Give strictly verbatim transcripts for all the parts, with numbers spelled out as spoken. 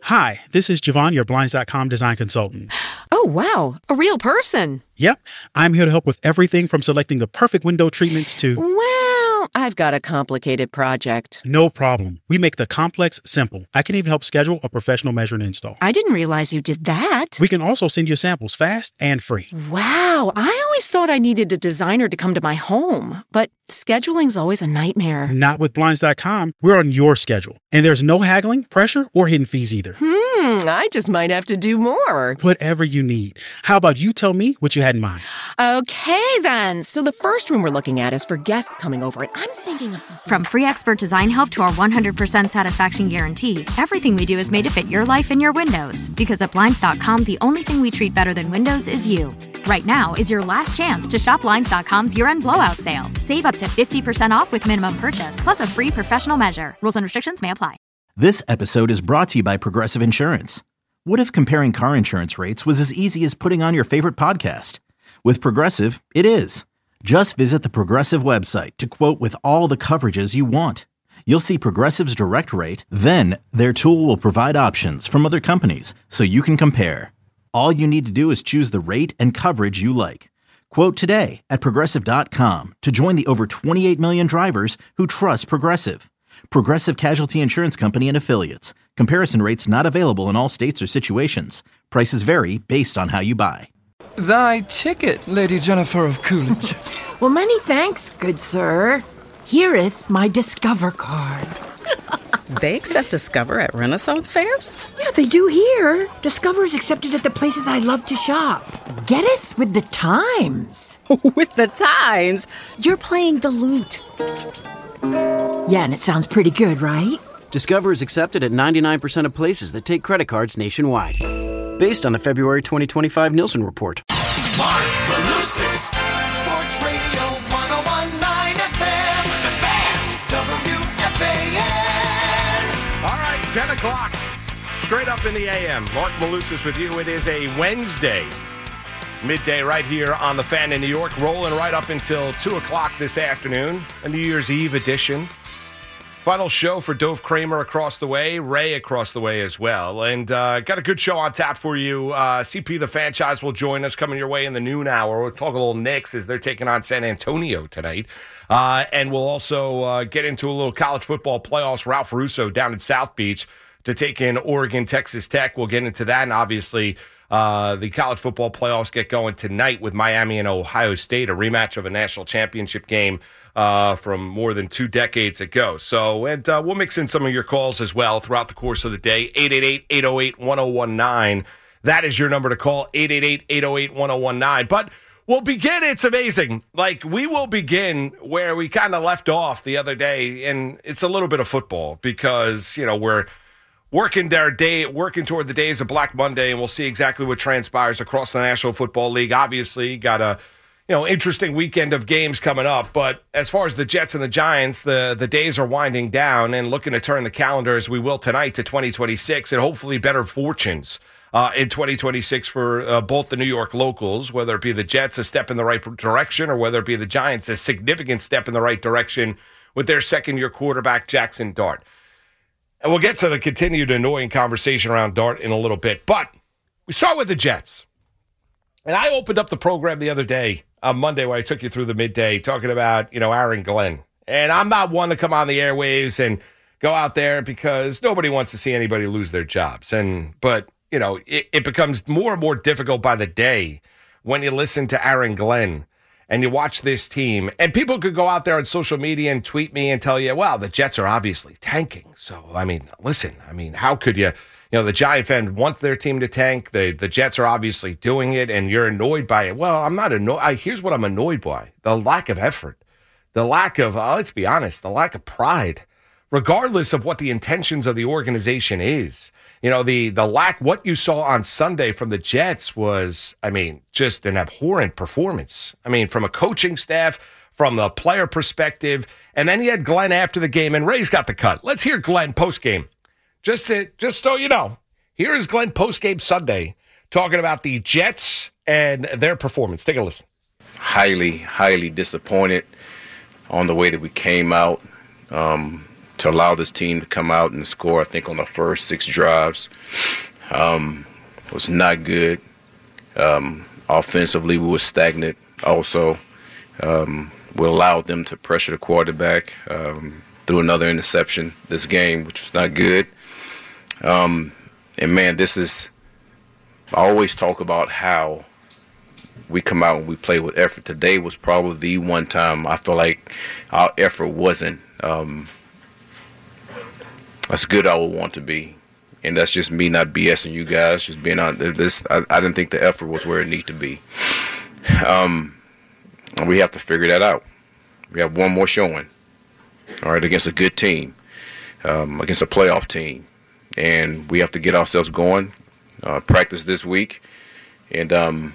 Hi, this is Javon, your Blinds dot com design consultant. Oh, wow. A real person. Yep. I'm here to help with everything from selecting the perfect window treatments to... Well, I've got a complicated project. No problem. We make the complex simple. I can even help schedule a professional measure and install. I didn't realize you did that. We can also send you samples fast and free. Wow. I always thought I needed a designer to come to my home, but scheduling's always a nightmare. Not with Blinds dot com. We're on your schedule. And there's no haggling, pressure, or hidden fees either. Hmm, I just might have to do more. Whatever you need. How about you tell me what you had in mind? Okay, then. So the first room we're looking at is for guests coming over, and I'm thinking of something... From free expert design help to our one hundred percent satisfaction guarantee, everything we do is made to fit your life and your windows. Because at Blinds dot com, the only thing we treat better than windows is you. Right now is your last chance to shop Blinds dot com's year-end blowout sale. Save up to fifty percent off with minimum purchase, plus a free professional measure. Rules and restrictions may apply. This episode is brought to you by Progressive Insurance. What if comparing car insurance rates was as easy as putting on your favorite podcast? With Progressive, it is. Just visit the Progressive website to quote with all the coverages you want. You'll see Progressive's direct rate, then their tool will provide options from other companies so you can compare. All you need to do is choose the rate and coverage you like. Quote today at Progressive dot com to join the over twenty-eight million drivers who trust Progressive. Progressive Casualty Insurance Company and Affiliates. Comparison rates not available in all states or situations. Prices vary based on how you buy. Thy ticket, Lady Jennifer of Coolidge. Well, many thanks, good sir. Hereeth my Discover card. They accept Discover at Renaissance fairs? Yeah, they do here. Discover is accepted at the places I love to shop. Getteth with the times. With the times? You're playing the lute. Yeah, and it sounds pretty good, right? Discover is accepted at ninety-nine percent of places that take credit cards nationwide. Based on the February twenty twenty-five Nielsen report. Mark Malusis, Sports Radio one oh one point nine F M, The Fan, W F A N. All right, ten o'clock, straight up in the A M. Mark Malusis with you. It is a Wednesday, midday right here on The Fan in New York, rolling right up until two o'clock this afternoon, a New Year's Eve edition. Final show for Dove Kramer across the way, Ray across the way as well. And uh, got a good show on tap for you. Uh, C P the franchise will join us coming your way in the noon hour. We'll talk a little Knicks as they're taking on San Antonio tonight. Uh, and we'll also uh, get into a little college football playoffs. Ralph Russo down in South Beach to take in Oregon, Texas Tech. We'll get into that. And obviously, uh, the college football playoffs get going tonight with Miami and Ohio State, a rematch of a national championship game Uh, from more than two decades ago. So, and uh, we'll mix in some of your calls as well throughout the course of the day. eight eight eight, eight oh eight, one oh one nine. That is your number to call, eight eight eight, eight oh eight, one oh one nine. But we'll begin, it's amazing. Like, we will begin where we kind of left off the other day, and it's a little bit of football because, you know, we're working their day, working toward the days of Black Monday, and we'll see exactly what transpires across the National Football League. Obviously, got a You know, interesting weekend of games coming up. But as far as the Jets and the Giants, the, the days are winding down and looking to turn the calendar, as we will tonight, to twenty twenty-six and hopefully better fortunes uh, in twenty twenty-six for uh, both the New York locals, whether it be the Jets a step in the right direction or whether it be the Giants a significant step in the right direction with their second-year quarterback, Jackson Dart. And we'll get to the continued annoying conversation around Dart in a little bit. But we start with the Jets. And I opened up the program the other day on Monday when I took you through the midday talking about, you know, Aaron Glenn. And I'm not one to come on the airwaves and go out there because nobody wants to see anybody lose their jobs. And but, you know, it, it becomes more and more difficult by the day when you listen to Aaron Glenn and you watch this team. And people could go out there on social media and tweet me and tell you, well, the Jets are obviously tanking. So, I mean, listen, I mean, how could you... You know, the Giant fan wants their team to tank. The the Jets are obviously doing it, and you're annoyed by it. Well, I'm not annoyed. I, here's what I'm annoyed by. The lack of effort. The lack of, uh, let's be honest, the lack of pride, regardless of what the intentions of the organization is. You know, the the lack, what you saw on Sunday from the Jets was, I mean, just an abhorrent performance. I mean, from a coaching staff, from the player perspective, and then you had Glenn after the game, and Ray's got the cut. Let's hear Glenn post-game. Just to, just so you know, here is Glenn post-game Sunday talking about the Jets and their performance. Take a listen. Highly, highly disappointed on the way that we came out. Um, to allow this team to come out and score, I think, on the first six drives um, was not good. Um, offensively, we were stagnant also. Um, we allowed them to pressure the quarterback um, through another interception this game, which was not good. Um, and, man, this is – I always talk about how we come out and we play with effort. Today was probably the one time I feel like our effort wasn't um, as good as I would want to be. And that's just me not BSing you guys, just being on this. I, I didn't think the effort was where it needs to be. Um, we have to figure that out. We have one more showing, all right, against a good team, um, against a playoff team. And we have to get ourselves going, uh, practice this week, and um,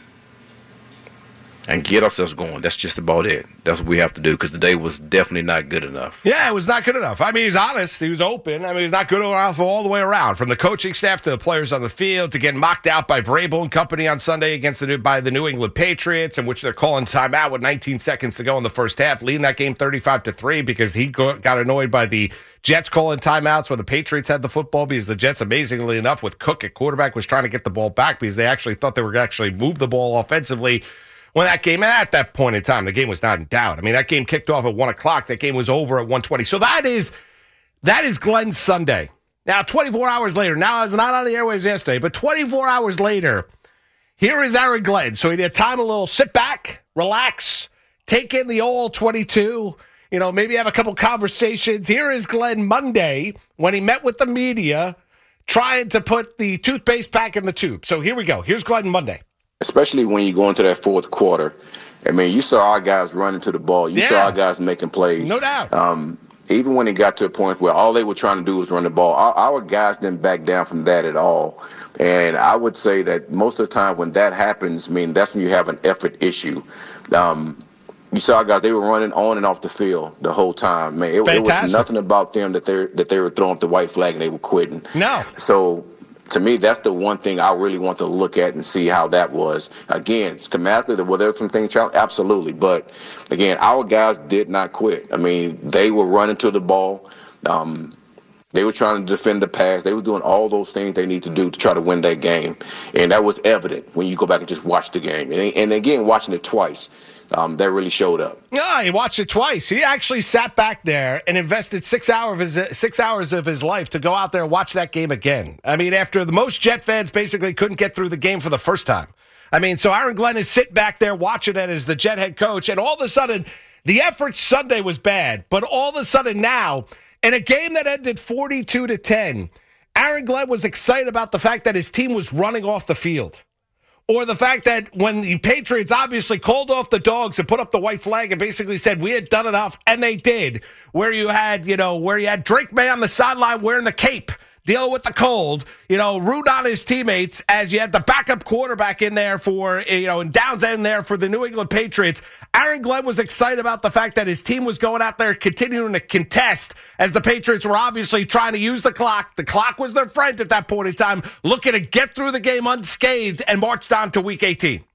and get ourselves going. That's just about it. That's what we have to do, because today was definitely not good enough. Yeah, it was not good enough. I mean, he's honest. He was open. I mean, he's not good enough all the way around, from the coaching staff to the players on the field, to get knocked out by Vrabel and company on Sunday against the by the New England Patriots, in which they're calling timeout with nineteen seconds to go in the first half, leading that game thirty-five to three because he got annoyed by the Jets calling timeouts when the Patriots had the football, because the Jets, amazingly enough, with Cook at quarterback, was trying to get the ball back because they actually thought they were going to actually move the ball offensively. When that game, at that point in time, the game was not in doubt. I mean, that game kicked off at one o'clock. That game was over at one twenty. So that is that is Glenn's Sunday. Now, twenty-four hours later, now I was not on the airwaves yesterday, but twenty-four hours later, here is Aaron Glenn. So he had time to little sit back, relax, take in the all twenty-two, you know, maybe have a couple conversations. Here is Glenn Monday when he met with the media, trying to put the toothpaste back in the tube. So here we go. Here's Glenn Monday. Especially when you go into that fourth quarter. I mean, you saw our guys running to the ball. You yeah. saw our guys making plays. No doubt. Um, even when it got to a point where all they were trying to do was run the ball, our, our guys didn't back down from that at all. And I would say that most of the time when that happens, I mean, that's when you have an effort issue. Um, you saw our guys, they were running on and off the field the whole time. Man, it, it was nothing about them that they that they were throwing up the white flag and they were quitting. No. So to me, that's the one thing I really want to look at and see how that was. Again, schematically, were there some things challenged? Absolutely. But, again, our guys did not quit. I mean, they were running to the ball. Um, they were trying to defend the pass. They were doing all those things they need to do to try to win that game. And that was evident when you go back and just watch the game. And, and again, watching it twice. Um, that really showed up. Yeah, he watched it twice. He actually sat back there and invested six hours of his six hours of his life to go out there and watch that game again. I mean, after the most Jet fans basically couldn't get through the game for the first time. I mean, so Aaron Glenn is sitting back there watching it as the Jet head coach, and all of a sudden, the effort Sunday was bad, but all of a sudden now, in a game that ended forty-two to ten, Aaron Glenn was excited about the fact that his team was running off the field. Or the fact that when the Patriots obviously called off the dogs and put up the white flag and basically said we had done enough, and they did, where you had, you know, where you had Drake May on the sideline wearing the cape, dealing with the cold, you know, root on his teammates, as you had the backup quarterback in there for, you know, and Downs in there for the New England Patriots. Aaron Glenn was excited about the fact that his team was going out there continuing to contest, as the Patriots were obviously trying to use the clock. The clock was their friend at that point in time, looking to get through the game unscathed and march down to week eighteen.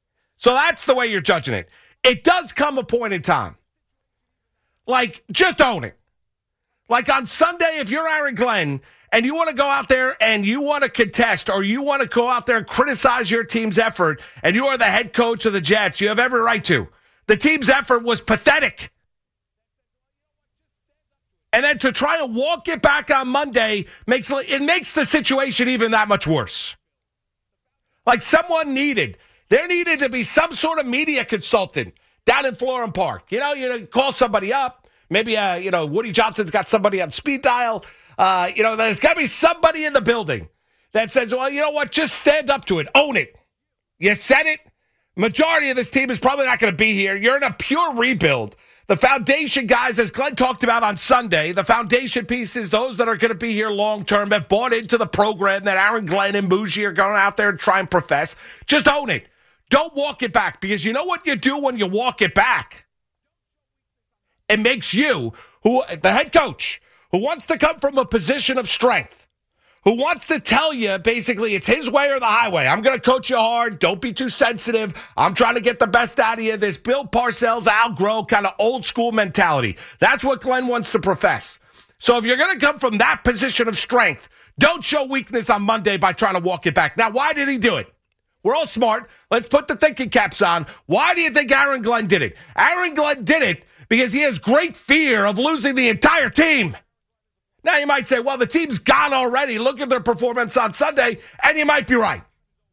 So that's the way you're judging it. It does come a point in time. Like, just own it. Like on Sunday, if you're Aaron Glenn and you want to go out there and you want to contest, or you want to go out there and criticize your team's effort, and you are the head coach of the Jets, you have every right to. The team's effort was pathetic. And then to try to walk it back on Monday, makes it makes the situation even that much worse. Like someone needed, there needed to be some sort of media consultant down in Florham Park. You know, you call somebody up. Maybe, uh, you know, Woody Johnson's got somebody on speed dial. Uh, you know, there's got to be somebody in the building that says, well, you know what, just stand up to it. Own it. You said it. Majority of this team is probably not going to be here. You're in a pure rebuild. The foundation guys, as Glenn talked about on Sunday, the foundation pieces, those that are going to be here long-term, have bought into the program that Aaron Glenn and Bougie are going out there and try and profess. Just own it. Don't walk it back, because you know what you do when you walk it back? It makes you, who the head coach, who wants to come from a position of strength, who wants to tell you basically it's his way or the highway. I'm going to coach you hard. Don't be too sensitive. I'm trying to get the best out of you. This Bill Parcells, Al Groh kind of old school mentality. That's what Glenn wants to profess. So if you're going to come from that position of strength, don't show weakness on Monday by trying to walk it back. Now, why did he do it? We're all smart. Let's put the thinking caps on. Why do you think Aaron Glenn did it? Aaron Glenn did it because he has great fear of losing the entire team. Now, you might say, well, the team's gone already. Look at their performance on Sunday, and you might be right.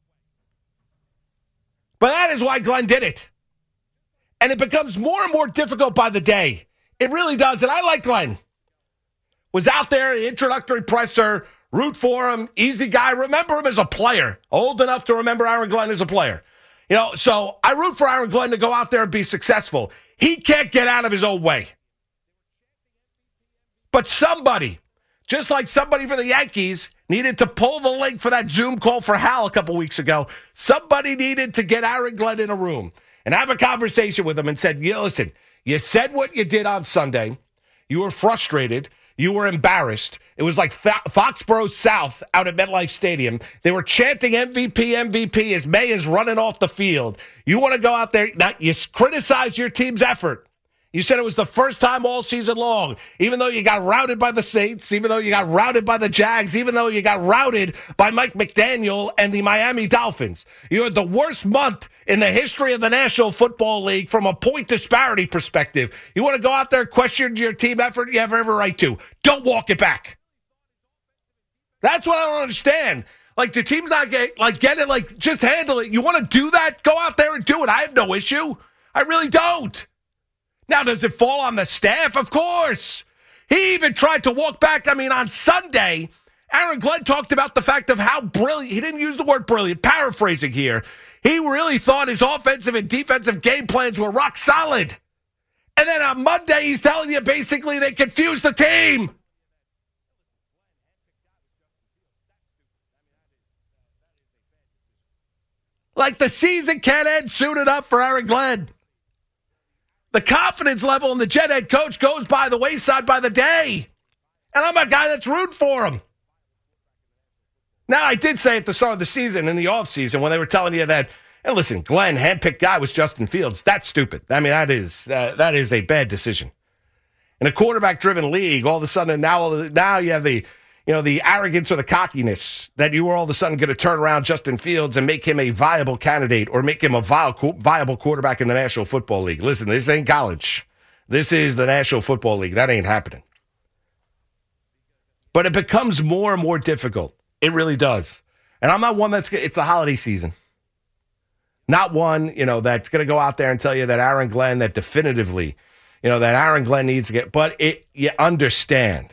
But that is why Glenn did it. And it becomes more and more difficult by the day. It really does. And I like Glenn. Was out there, introductory presser, root for him, easy guy. Remember him as a player. Old enough to remember Aaron Glenn as a player. You know, so I root for Aaron Glenn to go out there and be successful. He can't get out of his own way. But somebody, just like somebody for the Yankees, needed to pull the link for that Zoom call for Hal a couple weeks ago. Somebody needed to get Aaron Glenn in a room and have a conversation with him and said, yeah, listen, you said what you did on Sunday. You were frustrated. You were embarrassed. It was like Foxborough South out at MetLife Stadium. They were chanting M V P, M V P as May is running off the field. You want to go out there. Now, you criticize your team's effort. You said it was the first time all season long, even though you got routed by the Saints, even though you got routed by the Jags, even though you got routed by Mike McDaniel and the Miami Dolphins. You had the worst month in the history of the National Football League from a point disparity perspective. You want to go out there and question your team effort? You have every right to. Don't walk it back. That's what I don't understand. Like, the team's not get, like, get it, like, just handle it. You want to do that? Go out there and do it. I have no issue. I really don't. Now, does it fall on the staff? Of course. He even tried to walk back. I mean, on Sunday, Aaron Glenn talked about the fact of how brilliant, he didn't use the word brilliant, paraphrasing here. He really thought his offensive and defensive game plans were rock solid. And then on Monday, he's telling you basically they confused the team. Like the season can't end soon enough for Aaron Glenn. The confidence level in the Jet head coach goes by the wayside by the day. And I'm a guy that's rooting for him. Now, I did say at the start of the season, in the offseason, when they were telling you that, and listen, Glenn, handpicked guy was Justin Fields. That's stupid. I mean, that is uh, that is a bad decision. In a quarterback-driven league, all of a sudden, now, now you have the, you know, the arrogance or the cockiness that you were all of a sudden going to turn around Justin Fields and make him a viable candidate or make him a viable quarterback in the National Football League. Listen, this ain't college. This is the National Football League. That ain't happening. But it becomes more and more difficult. It really does. And I'm not one that's, it's the holiday season. Not one, you know, that's going to go out there and tell you that Aaron Glenn, that definitively, you know, that Aaron Glenn needs to get, but it, you understand.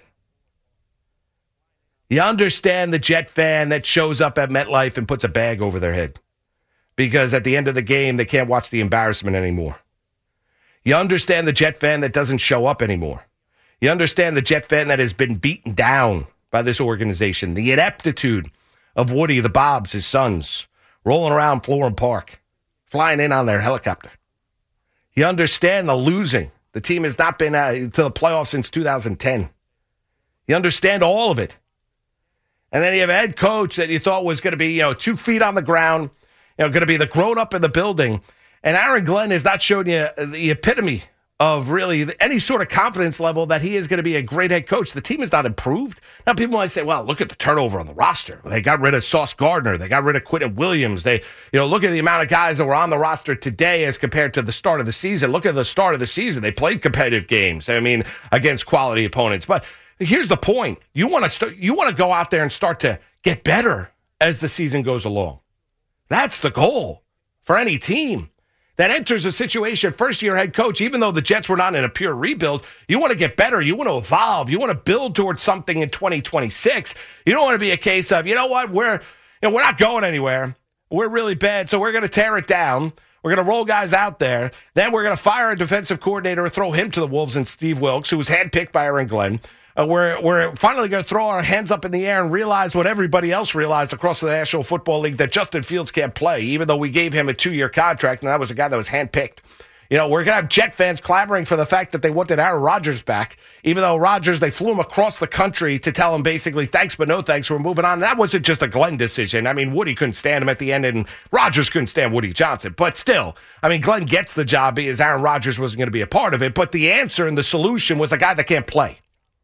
You understand the Jet fan that shows up at MetLife and puts a bag over their head because at the end of the game, they can't watch the embarrassment anymore. You understand the Jet fan that doesn't show up anymore. You understand the Jet fan that has been beaten down by this organization. The ineptitude of Woody, the Bobs, his sons, rolling around Florham Park, flying in on their helicopter. You understand the losing. The team has not been uh, to the playoffs since two thousand ten. You understand all of it. And then you have a head coach that you thought was going to be, you know, two feet on the ground, you know, going to be the grown-up in the building. And Aaron Glenn has not shown you the epitome of really any sort of confidence level that he is going to be a great head coach. The team has not improved. Now, people might say, well, look at the turnover on the roster. They got rid of Sauce Gardner. They got rid of Quentin Williams. They, you know, look at the amount of guys that were on the roster today as compared to the start of the season. Look at the start of the season. They played competitive games, I mean, against quality opponents. But here's the point. You want to st- you want to go out there and start to get better as the season goes along. That's the goal for any team that enters a situation, first-year head coach, even though the Jets were not in a pure rebuild. You want to get better. You want to evolve. You want to build towards something in twenty twenty-six. You don't want to be a case of, you know what, we're, you know, we're not going anywhere. We're really bad, so we're going to tear it down. We're going to roll guys out there. Then we're going to fire a defensive coordinator and throw him to the Wolves and Steve Wilks, who was handpicked by Aaron Glenn. Uh, we're, we're finally going to throw our hands up in the air and realize what everybody else realized across the National Football League, that Justin Fields can't play, even though we gave him a two-year contract, and that was a guy that was handpicked. You know, we're going to have Jet fans clamoring for the fact that they wanted Aaron Rodgers back, even though Rodgers, they flew him across the country to tell him basically, thanks, but no thanks, we're moving on. And that wasn't just a Glenn decision. I mean, Woody couldn't stand him at the end, and Rodgers couldn't stand Woody Johnson. But still, I mean, Glenn gets the job because Aaron Rodgers wasn't going to be a part of it. But the answer and the solution was a guy that can't play.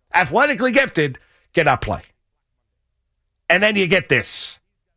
athletically gifted, cannot play. And then you get this.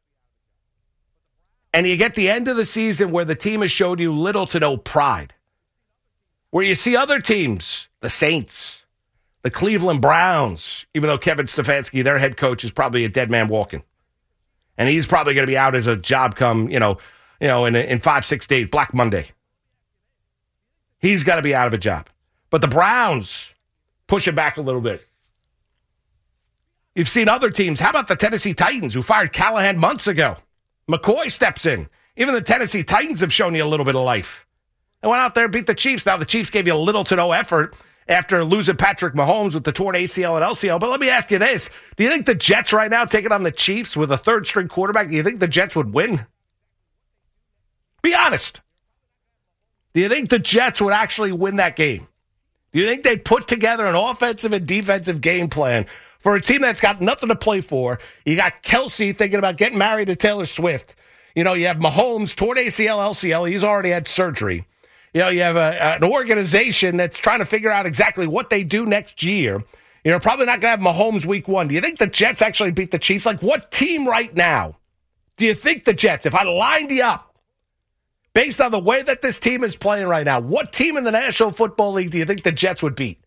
And you get the end of the season where the team has showed you little to no pride. Where you see other teams, the Saints, the Cleveland Browns, even though Kevin Stefanski, their head coach, is probably a dead man walking. And he's probably going to be out as a job come, you know, you know, in, in five, six days, Black Monday. He's got to be out of a job. But the Browns push it back a little bit. You've seen other teams. How about the Tennessee Titans, who fired Callahan months ago? McCoy steps in. Even the Tennessee Titans have shown you a little bit of life. They went out there and beat the Chiefs. Now, the Chiefs gave you little to no effort after losing Patrick Mahomes with the torn A C L and L C L. But let me ask you this. Do you think the Jets right now taking on the Chiefs with a third-string quarterback, do you think the Jets would win? Be honest. Do you think the Jets would actually win that game? Do you think they'd put together an offensive and defensive game plan for a team that's got nothing to play for? You got Kelsey thinking about getting married to Taylor Swift. You know, you have Mahomes, torn A C L, L C L. He's already had surgery. You know, you have a, an organization that's trying to figure out exactly what they do next year. You know, probably not going to have Mahomes week one. Do you think the Jets actually beat the Chiefs? Like, what team right now do you think the Jets, if I lined you up, based on the way that this team is playing right now, what team in the National Football League do you think the Jets would beat?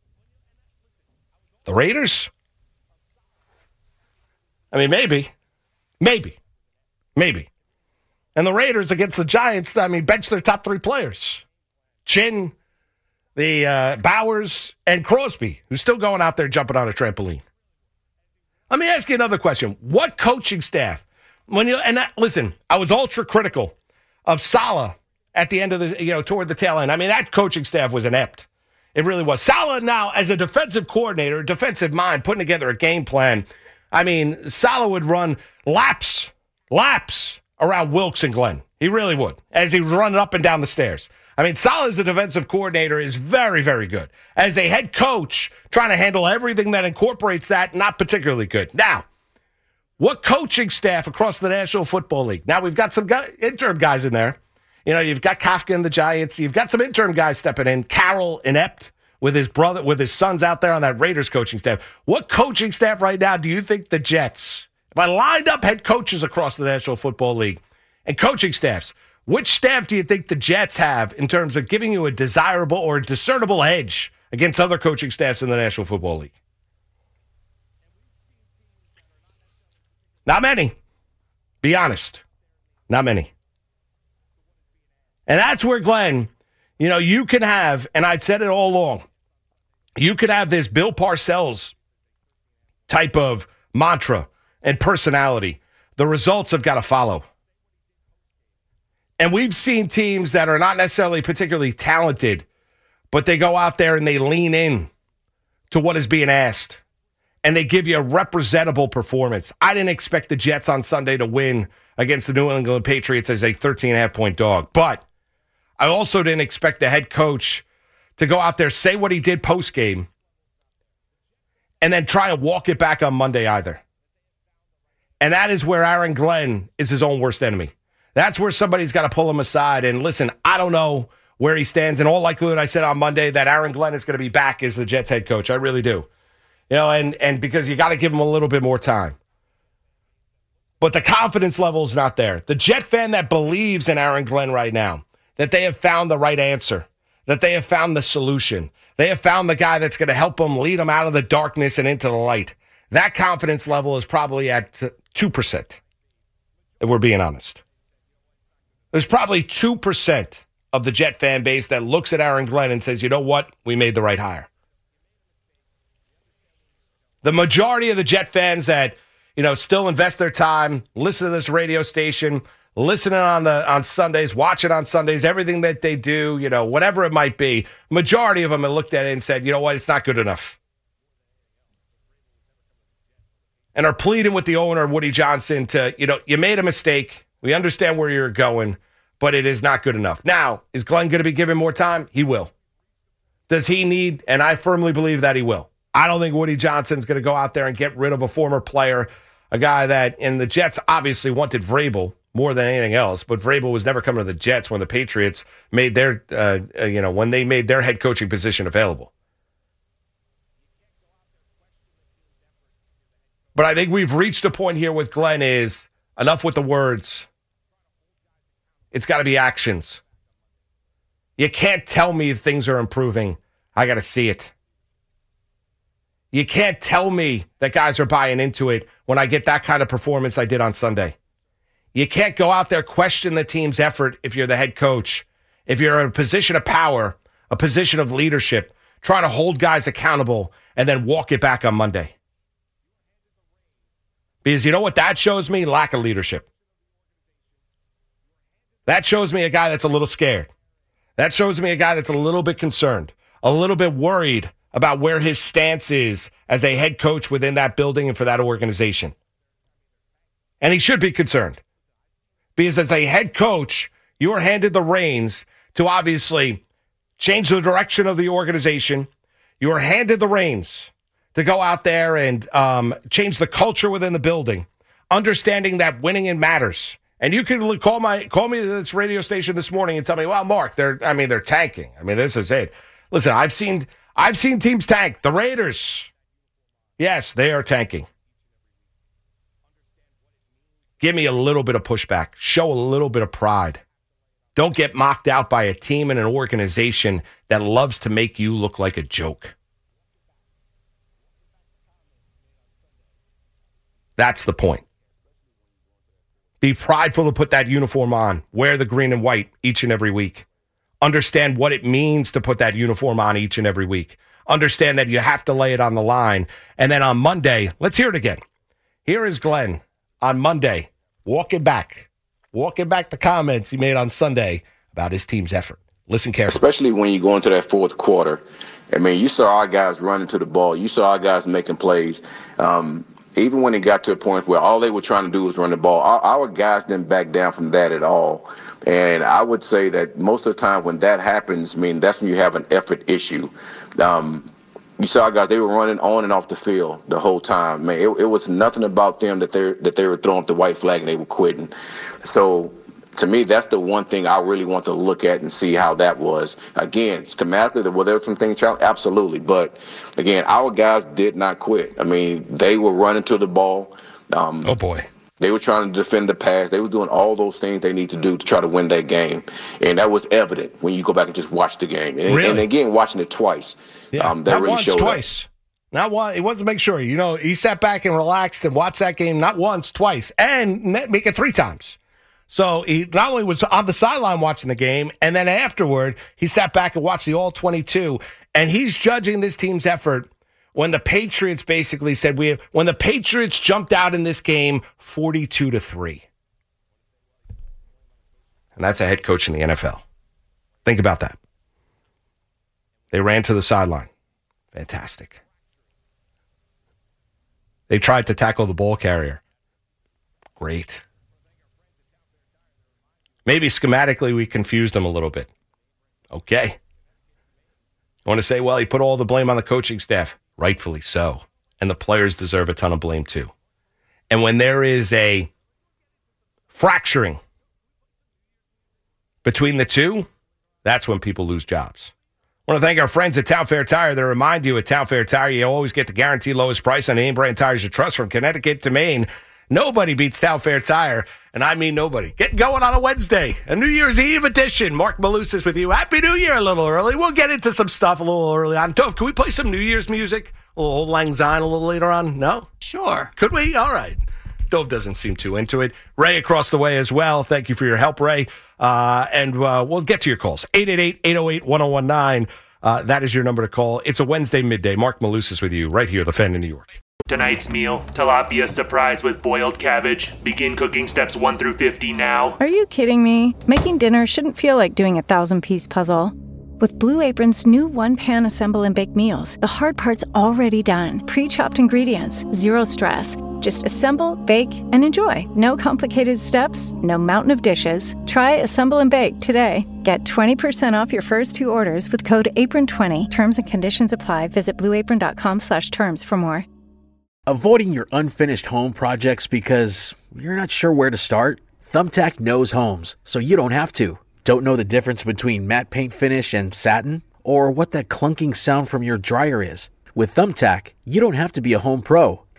The Raiders? I mean, maybe. Maybe. Maybe. And the Raiders against the Giants, I mean, bench their top three players. Chin, the uh, Bowers, and Crosby, who's still going out there jumping on a trampoline. Let me ask you another question. What coaching staff, when you, and that, listen, I was ultra critical of Saleh at the end of the, you know, toward the tail end. I mean, that coaching staff was inept. It really was. Saleh now, as a defensive coordinator, defensive mind, putting together a game plan. I mean, Saleh would run laps, laps around Wilkes and Glenn. He really would, as he was running up and down the stairs. I mean, Saleh as a defensive coordinator is very, very good. As a head coach, trying to handle everything that incorporates that, not particularly good. Now, what coaching staff across the National Football League? Now, we've got some guy, interim guys in there. You know, you've got Kafka and the Giants. You've got some interim guys stepping in. Carroll inept with his brother, with his sons out there on that Raiders coaching staff. What coaching staff right now do you think the Jets, if I lined up head coaches across the National Football League and coaching staffs, which staff do you think the Jets have in terms of giving you a desirable or discernible edge against other coaching staffs in the National Football League? Not many. Be honest. Not many. And that's where, Glenn, you know, you can have, and I've said it all along, you could have this Bill Parcells type of mantra and personality. The results have got to follow. And we've seen teams that are not necessarily particularly talented, but they go out there and they lean in to what is being asked. And they give you a representable performance. I didn't expect the Jets on Sunday to win against the New England Patriots as a thirteen and a half point dog. But I also didn't expect the head coach to go out there, say what he did post-game, and then try and walk it back on Monday either. And that is where Aaron Glenn is his own worst enemy. That's where somebody's got to pull him aside. And listen, I don't know where he stands. In all likelihood, I said on Monday that Aaron Glenn is going to be back as the Jets head coach. I really do. You know, and, and because you got to give him a little bit more time. But the confidence level is not there. The Jet fan that believes in Aaron Glenn right now, that they have found the right answer, that they have found the solution, they have found the guy that's going to help them lead them out of the darkness and into the light, that confidence level is probably at two percent, if we're being honest. There's probably two percent of the Jet fan base that looks at Aaron Glenn and says, you know what, we made the right hire. The majority of the Jet fans that, you know, still invest their time, listen to this radio station, listening on the on Sundays, watching on Sundays, everything that they do, you know, whatever it might be, majority of them have looked at it and said, you know what, it's not good enough. And are pleading with the owner, Woody Johnson, to, you know, you made a mistake. We understand where you're going, but it is not good enough. Now, is Glenn going to be given more time? He will. Does he need, and I firmly believe that he will. I don't think Woody Johnson's going to go out there and get rid of a former player, a guy that, and the Jets obviously wanted Vrabel more than anything else, but Vrabel was never coming to the Jets when the Patriots made their, uh, uh, you know, when they made their head coaching position available. But I think we've reached a point here with Glenn is enough with the words. It's got to be actions. You can't tell me things are improving. I got to see it. You can't tell me that guys are buying into it when I get that kind of performance I did on Sunday. You can't go out there, question the team's effort if you're the head coach. If you're in a position of power, a position of leadership, trying to hold guys accountable and then walk it back on Monday. Because you know what that shows me? Lack of leadership. That shows me a guy that's a little scared. That shows me a guy that's a little bit concerned, a little bit worried about where his stance is as a head coach within that building and for that organization. And he should be concerned. Because as a head coach, you are handed the reins to obviously change the direction of the organization. You are handed the reins to go out there and um, change the culture within the building, understanding that winning it matters. And you can call my call me to this radio station this morning and tell me, well, Mark, they're I mean they're tanking. I mean, this is it. Listen, I've seen I've seen teams tank. The Raiders, yes, they are tanking. Give me a little bit of pushback. Show a little bit of pride. Don't get mocked out by a team and an organization that loves to make you look like a joke. That's the point. Be prideful to put that uniform on. Wear the green and white each and every week. Understand what it means to put that uniform on each and every week. Understand that you have to lay it on the line. And then on Monday, let's hear it again. Here is Glenn on Monday, walking back, walking back the comments he made on Sunday about his team's effort. Listen carefully. Especially when you go into that fourth quarter. I mean, you saw our guys running to the ball. You saw our guys making plays. Um, Even when it got to a point where all they were trying to do was run the ball, our, our guys didn't back down from that at all. And I would say that most of the time when that happens, I mean, that's when you have an effort issue. Um, you saw our guys, they were running on and off the field the whole time. Man, it, it was nothing about them that they that they were throwing up the white flag and they were quitting. So to me, that's the one thing I really want to look at and see how that was. Again, schematically, were there some things challenged? Absolutely. But, again, our guys did not quit. I mean, they were running to the ball. Um, oh, boy. They were trying to defend the pass. They were doing all those things they need to do to try to win that game. And that was evident when you go back and just watch the game. And, really? and again, watching it twice. Yeah, um, that not really once, showed twice. Up. Not one. It wasn't to make sure. You know, he sat back and relaxed and watched that game not once, twice, and make it three times. So he not only was on the sideline watching the game, and then afterward, he sat back and watched the all twenty-two, and he's judging this team's effort when the Patriots basically said, we have, when the Patriots jumped out in this game forty-two to three. And that's a head coach in the N F L. Think about that. They ran to the sideline. Fantastic. They tried to tackle the ball carrier. Great. Maybe schematically we confused him a little bit. Okay. I want to say, well, he put all the blame on the coaching staff. Rightfully so. And the players deserve a ton of blame too. And when there is a fracturing between the two, that's when people lose jobs. I want to thank our friends at Town Fair Tire. They remind you at Town Fair Tire, you always get the guaranteed lowest price on name brand tires you trust from Connecticut to Maine. Nobody beats Town Fair Tire, and I mean nobody. Get going on a Wednesday, a New Year's Eve edition. Mark Malusis with you. Happy New Year a little early. We'll get into some stuff a little early on. Dove, can we play some New Year's music? A little Old Lang Syne a little later on? No? Sure. Could we? All right. Dove doesn't seem too into it. Ray across the way as well. Thank you for your help, Ray. Uh, and uh, we'll get to your calls. eight eight eight, eight oh eight, one oh one nine. Uh, that is your number to call. It's a Wednesday midday. Mark Malusis with you right here, The Fan in New York. Tonight's meal, tilapia surprise with boiled cabbage. Begin cooking steps one through fifty now. Are you kidding me? Making dinner shouldn't feel like doing a thousand-piece puzzle. With Blue Apron's new one-pan assemble and bake meals, the hard part's already done. Pre-chopped ingredients, zero stress. Just assemble, bake, and enjoy. No complicated steps, no mountain of dishes. Try Assemble and Bake today. Get twenty percent off your first two orders with code apron twenty. Terms and conditions apply. Visit blueapron.com slash terms for more. Avoiding your unfinished home projects because you're not sure where to start? Thumbtack knows homes, so you don't have to. Don't know the difference between matte paint finish and satin? Or what that clunking sound from your dryer is? With Thumbtack, you don't have to be a home pro.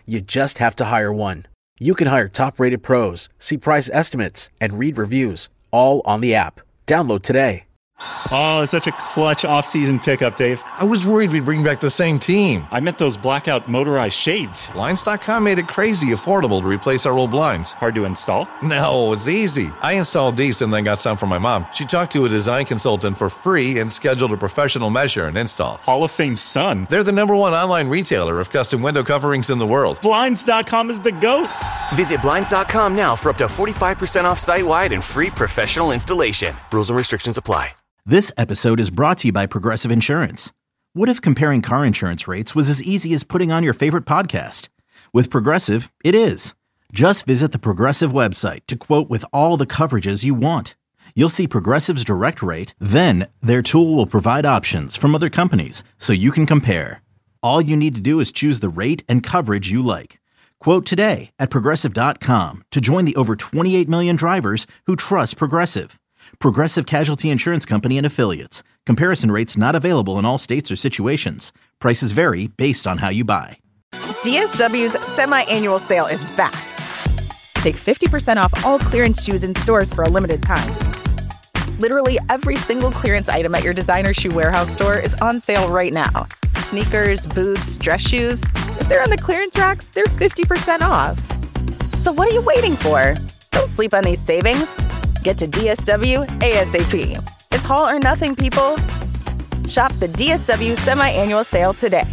You just have to hire one. You can hire top-rated pros, see price estimates, and read reviews, all on the app. Download today. Oh, such a clutch off-season pickup, Dave. I was worried we'd bring back the same team. I meant those blackout motorized shades. Blinds dot com made it crazy affordable to replace our old blinds. Hard to install? No, it's easy. I installed these and then got some for my mom. She talked to a design consultant for free and scheduled a professional measure and install. Hall of Fame son. They're the number one online retailer of custom window coverings in the world. Blinds dot com is the GOAT. Visit Blinds dot com now for up to forty-five percent off site-wide and free professional installation. Rules and restrictions apply. This episode is brought to you by Progressive Insurance. What if comparing car insurance rates was as easy as putting on your favorite podcast? With Progressive, it is. Just visit the Progressive website to quote with all the coverages you want. You'll see Progressive's direct rate, then their tool will provide options from other companies so you can compare. All you need to do is choose the rate and coverage you like. Quote today at Progressive dot com to join the over twenty-eight million drivers who trust Progressive. Progressive Casualty Insurance Company and Affiliates. Comparison rates not available in all states or situations. Prices vary based on how you buy. D S W's semi-annual sale is back. Take fifty percent off all clearance shoes in stores for a limited time. Literally every single clearance item at your designer shoe warehouse store is on sale right now. Sneakers, boots, dress shoes. If they're on the clearance racks, they're fifty percent off. So what are you waiting for? Don't sleep on these savings. Get to D S W ASAP. It's all or nothing, people. Shop the D S W semi-annual sale today.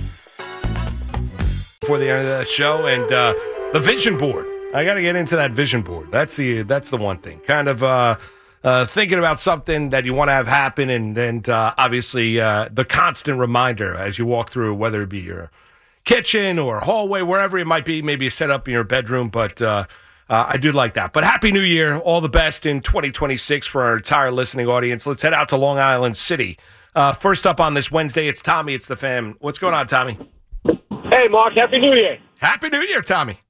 Before the end of that show, and uh, the vision board. I got to get into that vision board. That's the that's the one thing. Kind of uh, uh, thinking about something that you want to have happen, and and uh, obviously uh, the constant reminder as you walk through, whether it be your kitchen or hallway, wherever it might be. Maybe you set up in your bedroom, but. Uh, Uh, I do like that. But Happy New Year. All the best in twenty twenty-six for our entire listening audience. Let's head out to Long Island City. Uh, first up on this Wednesday, it's Tommy. It's the fam. What's going on, Tommy? Hey, Mark. Happy New Year. Happy New Year, Tommy.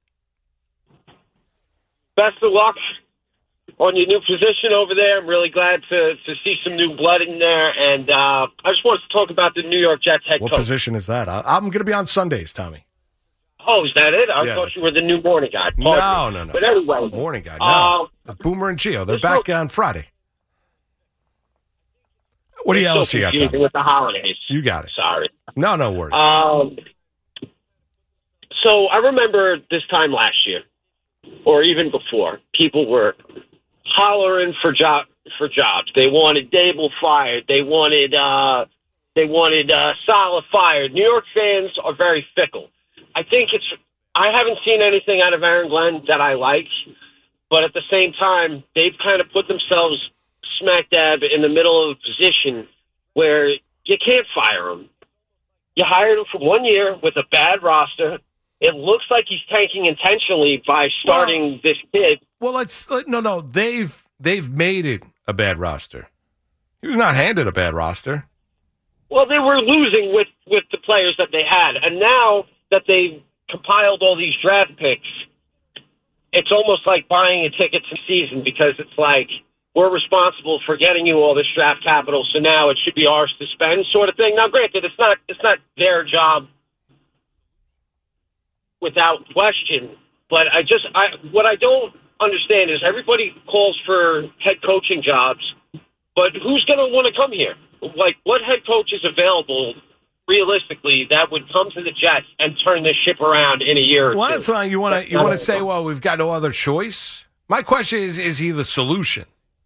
Best of luck on your new position over there. I'm really glad to, to see some new blood in there. And uh, I just wanted to talk about the New York Jets head What coach. position is that? I, I'm going to be on Sundays, Tommy. Oh, is that it? I Yeah, thought you were the new morning guy. No, Pardon me. no, no. But anyway. Morning guy. No. Uh, Boomer and Gio. They're this back real- on Friday. What do you it's else so you got, confusing Tommy? with the holidays. You got it. Sorry. No, no worries. Um, so I remember this time last year, or even before, people were hollering for job for jobs. They wanted Dable fired. They wanted uh, they wanted uh, Saleh fired. New York fans are very fickle. I think it's. I haven't seen anything out of Aaron Glenn that I like, but at the same time, they've kind of put themselves smack dab in the middle of a position where you can't fire him. You hired him for one year with a bad roster. It looks like he's tanking intentionally by starting well, this kid. Well, let's no, no. They've they've made it a bad roster. He was not handed a bad roster. Well, they were losing with with the players that they had, and now that they've compiled all these draft picks, it's almost like buying a ticket to the season because it's like we're responsible for getting you all this draft capital, so now it should be ours to spend, sort of thing. Now, granted, it's not it's not their job without question, but I just I what I don't understand is everybody calls for head coaching jobs, but who's going to want to come here? Like, what head coach is available? Realistically, that would come to the Jets and turn this ship around in a year or well, two. That's why you want to you want to say, well, we've got no other choice. My question is, is he the solution?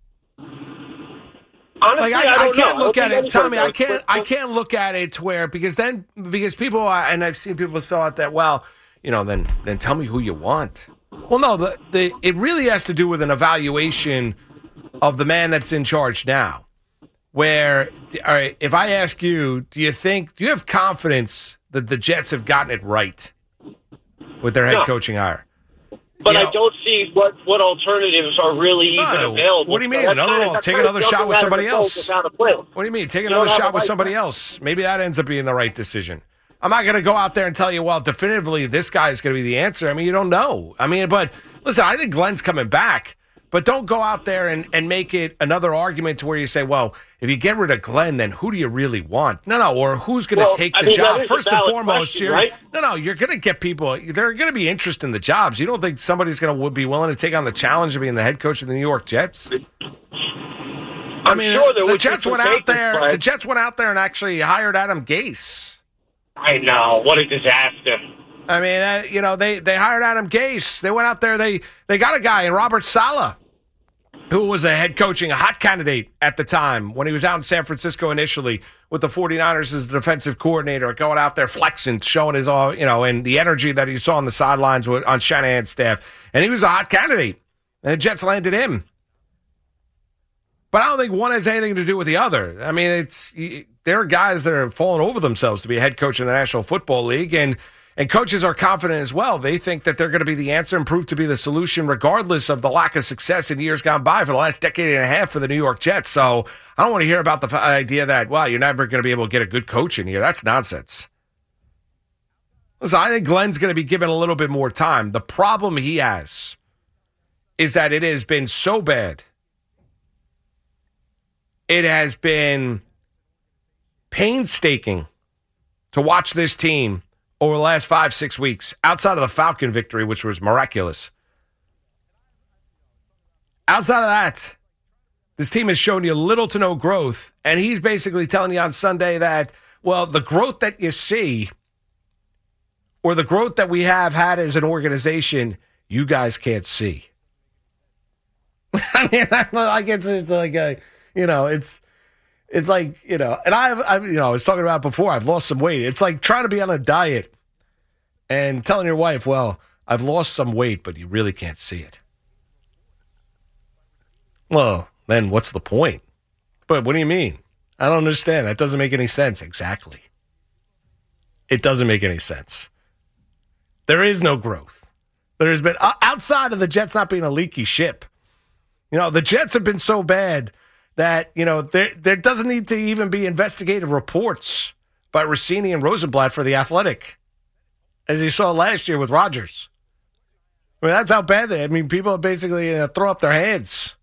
Honestly, like, I, I, I don't can't know. look I at don't it, think Tommy. anybody I can't. does, I but- can't look at it to where because then because people and I've seen people thought that well, you know, then then tell me who you want. Well, no, the the it really has to do with an evaluation of the man that's in charge now. Where, all right, if I ask you, do you think, do you have confidence that the Jets have gotten it right with their head No. coaching hire? But You I know- don't see what, what alternatives are really even No. available. What do you mean? So that's Another kind of- one? that's Take kind of another shot jumping with out of somebody the boat else. without a plan. What do you mean? Take You another don't have shot a with right somebody plan. else. Maybe that ends up being the right decision. I'm not going to go out there and tell you, well, definitively this guy is going to be the answer. I mean, you don't know. I mean, but listen, I think Glenn's coming back. But don't go out there and, and make it another argument to where you say, well, if you get rid of Glenn, then who do you really want? No, no, or who's going to Well, take I the mean, that job? is a First and valid foremost, question, you're, right? no, no, you're going to get people, they're going to be interested in the jobs. You don't think somebody's going to be willing to take on the challenge of being the head coach of the New York Jets? I mean, sure there the would be Jets some went out takers, there. Fred. The Jets went out there and actually hired Adam Gase. I know. What a disaster. I mean, uh, you know, they, they hired Adam Gase. They went out there. They they got a guy in Robert Saleh, who was a head coaching, a hot candidate at the time when he was out in San Francisco initially with the 49ers as the defensive coordinator, going out there flexing, showing his all, you know, and the energy that he saw on the sidelines with, on Shanahan's staff. And he was a hot candidate. And the Jets landed him. But I don't think one has anything to do with the other. I mean, it's there are guys that are falling over themselves to be a head coach in the National Football League, and and coaches are confident as well. They think that they're going to be the answer and prove to be the solution, regardless of the lack of success in years gone by for the last decade and a half for the New York Jets. So I don't want to hear about the idea that, well, you're never going to be able to get a good coach in here. That's nonsense. Listen, I think Glenn's going to be given a little bit more time. The problem he has is that it has been so bad. It has been painstaking to watch this team over the last five, six weeks, outside of the Falcon victory, which was miraculous. Outside of that, this team has shown you little to no growth, and he's basically telling you on Sunday that, well, the growth that you see or the growth that we have had as an organization, you guys can't see. I mean, I guess it's like a... You know, it's it's like, you know, and I've, I've, you know, I was talking about before, I've lost some weight. It's like trying to be on a diet and telling your wife, well, I've lost some weight, but you really can't see it. Well, then what's the point? But what do you mean? I don't understand. That doesn't make any sense. Exactly. It doesn't make any sense. There is no growth. There's been, outside of the Jets not being a leaky ship, you know, the Jets have been so bad that, you know, there there doesn't need to even be investigative reports by Rossini and Rosenblatt for The Athletic, as you saw last year with Rodgers. I mean, that's how bad they. I mean, people basically uh, throw up their hands.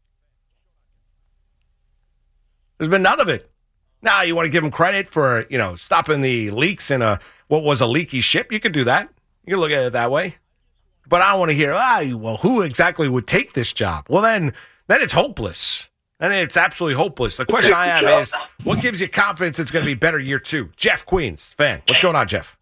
There's been none of it. Now, you want to give them credit for, you know, stopping the leaks in a what was a leaky ship? You could do that. You can look at it that way. But I want to hear, ah, well, who exactly would take this job? Well, then, then it's hopeless. And it's absolutely hopeless. The question I have is, what gives you confidence it's going to be better year two? Jeff, Queens, fan. What's going on, Jeff?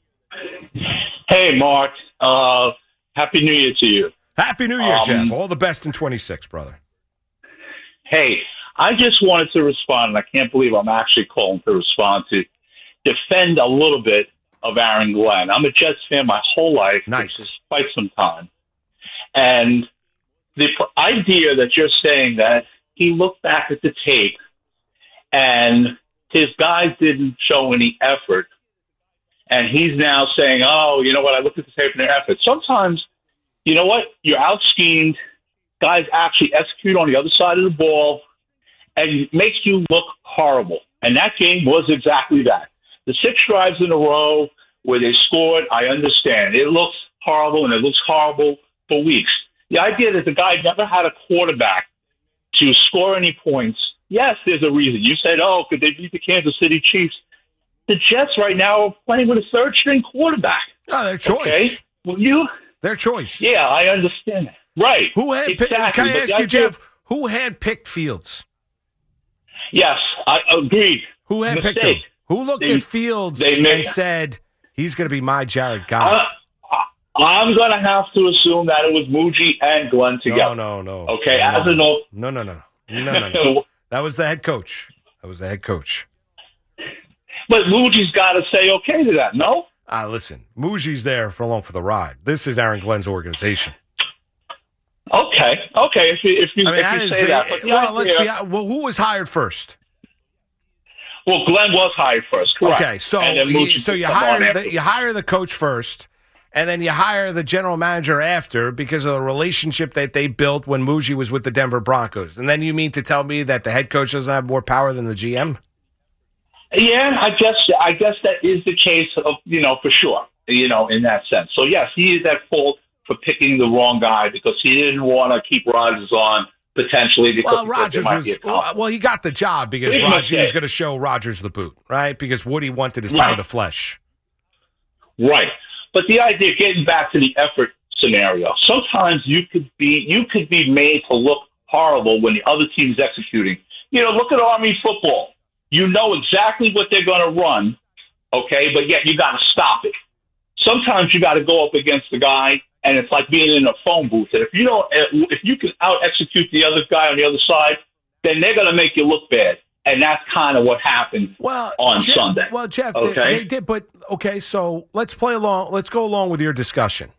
Hey, Mark. Uh, Happy New Year to you. Happy New Year, um, Jeff. All the best in twenty-six, brother. Hey, I just wanted to respond, and I can't believe I'm actually calling to respond to defend a little bit of Aaron Glenn. I'm a Jets fan my whole life. Nice. Which is quite some time. And the idea that you're saying that he looked back at the tape and his guys didn't show any effort, and he's now saying, oh, you know what, I looked at the tape and their effort. Sometimes, you know what, you're out-schemed, guys actually execute on the other side of the ball, and it makes you look horrible. And that game was exactly that. The six drives in a row where they scored, I understand. It looks horrible, and it looks horrible for weeks. The idea that the guy never had a quarterback to score any points, yes, there's a reason. You said, oh, could they beat the Kansas City Chiefs? The Jets right now are playing with a third-string quarterback. Oh, their choice. Okay? Well, you, their choice. Yeah, I understand that. Right. Who had exactly. Can I ask But you, Jeff, who had picked Fields? Yes, I agreed. Who had Mistake. picked him? Who looked They- at Fields they made- and said, he's going to be my Jared Goff? Uh, I'm going to have to assume that it was Muji and Glenn together. No, no, no. Okay, no, as an old... No, no, no. No, no, no. That was the head coach. That was the head coach. But Muji's got to say okay to that, no? Ah, listen, Muji's there for along for the ride. This is Aaron Glenn's organization. Okay, okay, if you, if you, I mean, if that you is say be- that. But the well, let's idea- be, well, who was hired first? Well, Glenn was hired first, correct. Okay, so And then you, Muji so could you come on hire after. the, you hire the coach first, and then you hire the general manager after because of the relationship that they built when Muji was with the Denver Broncos. And then you mean to tell me that the head coach doesn't have more power than the G M? Yeah, I guess I guess that is the case of, you know, for sure, you know, in that sense. So yes, he is at fault for picking the wrong guy because he didn't want to keep Rodgers on potentially because Well, he thought there Rodgers might was be a well, conflict. well, he got the job because Here's my Rodgers was take. going to show Rodgers the boot, right? Because Woody wanted his Right. pound of flesh. Right. But the idea, getting back to the effort scenario, sometimes you could be you could be made to look horrible when the other team is executing. You know, look at Army football. You know exactly what they're going to run, okay, but yet you got to stop it. Sometimes you got to go up against the guy, and it's like being in a phone booth. And if you don't, if you can out execute the other guy on the other side, then they're going to make you look bad. And that's kind of what happened well, on Jeff, Sunday. Well, Jeff, okay? they, they did, but okay. So let's play along. Let's go along with your discussion.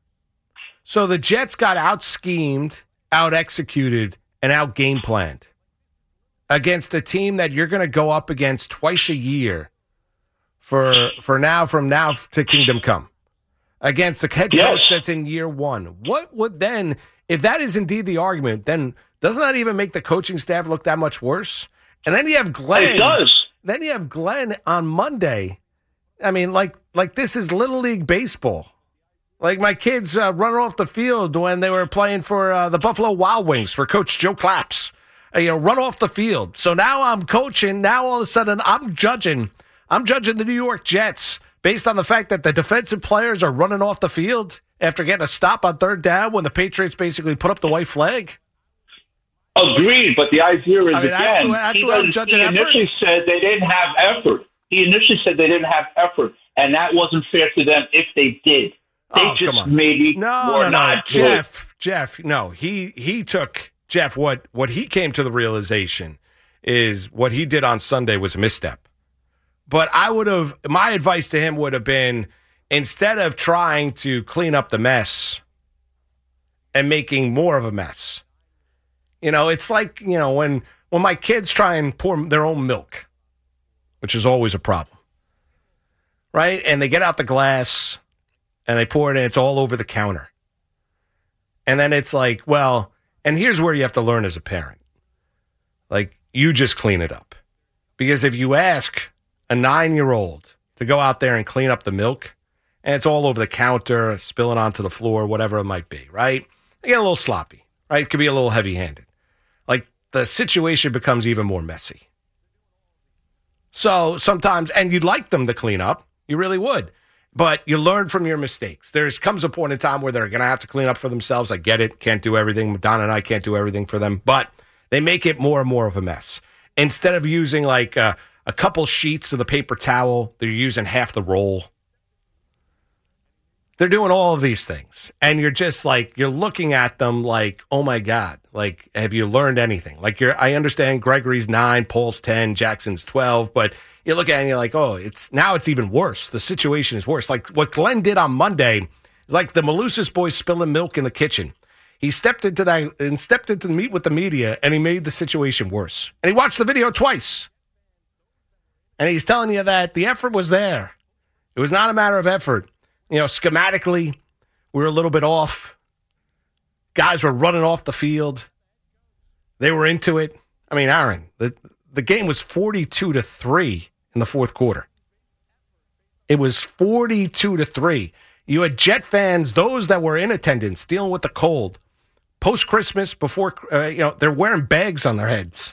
So the Jets got out schemed, out executed, and out game planned against a team that you're going to go up against twice a year for for now, from now to Kingdom Come, against a head coach Yes. that's in year one. What would then, if that is indeed the argument, then doesn't that even make the coaching staff look that much worse? And then you have Glenn. It does. Then you have Glenn on Monday. I mean, like like this is Little League baseball. Like my kids uh, running off the field when they were playing for uh, the Buffalo Wild Wings for Coach Joe Claps. Uh, you know, run off the field. So now I'm coaching. Now all of a sudden I'm judging. I'm judging the New York Jets based on the fact that the defensive players are running off the field after getting a stop on third down when the Patriots basically put up the white flag. Agreed, but the idea is I mean, that's again, what- that's he, what I'm doesn't- judging he effort. initially said they didn't have effort. He initially said they didn't have effort, and that wasn't fair to them if they did. They Oh, just come on. maybe No, were no, no, not good. Jeff, Jeff, no, he he took Jeff. What what he came to the realization is what he did on Sunday was a misstep. But I would have, my advice to him would have been, instead of trying to clean up the mess and making more of a mess, you know, it's like, you know, when when my kids try and pour their own milk, which is always a problem, right? And they get out the glass and they pour it in, it's all over the counter. And then it's like, well, and here's where you have to learn as a parent. Like, you just clean it up. Because if you ask a nine-year-old to go out there and clean up the milk, and it's all over the counter, spilling onto the floor, whatever it might be, right? They get a little sloppy, right? It could be a little heavy-handed. Like, the situation becomes even more messy. So sometimes, and you'd like them to clean up, you really would, but you learn from your mistakes. There's comes a point in time where they're going to have to clean up for themselves. I get it, can't do everything. Donna and I can't do everything for them, but they make it more and more of a mess. Instead of using like a, a couple sheets of the paper towel, they're using half the roll. They're doing all of these things, and you're just like, you're looking at them like, oh my God, like, have you learned anything? Like, you're, I understand Gregory's nine, Paul's ten, Jackson's twelve, but you look at it and you're like, oh, it's now it's even worse. The situation is worse. Like what Glenn did on Monday, like the Malusis boys spilling milk in the kitchen. He stepped into that and stepped into the meet with the media, and he made the situation worse. And he watched the video twice. And he's telling you that the effort was there. It was not a matter of effort. You know, schematically, we were a little bit off. Guys were running off the field. They were into it. I mean, Aaron, the, the game was forty-two to three in the fourth quarter. It was forty-two to three. You had Jet fans, those that were in attendance, dealing with the cold. Post-Christmas, before, uh, you know, they're wearing bags on their heads.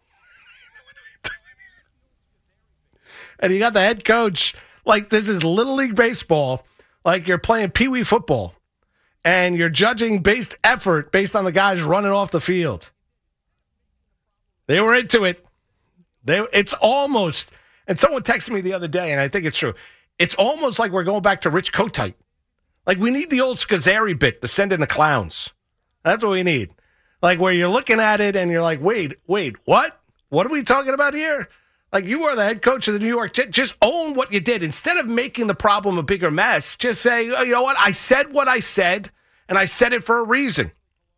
And you got the head coach, like this is Little League Baseball, like you're playing Pee Wee football, and you're judging based effort based on the guys running off the field. They were into it. They, it's almost, and someone texted me the other day, and I think it's true, it's almost like we're going back to Rich Kotite. Like we need the old Scazzeri bit to send in the clowns. That's what we need. Like where you're looking at it and you're like, wait, wait, what? What are we talking about here? Like you are the head coach of the New York Jets. Just own what you did. Instead of making the problem a bigger mess, just say, oh, you know what? I said what I said, and I said it for a reason.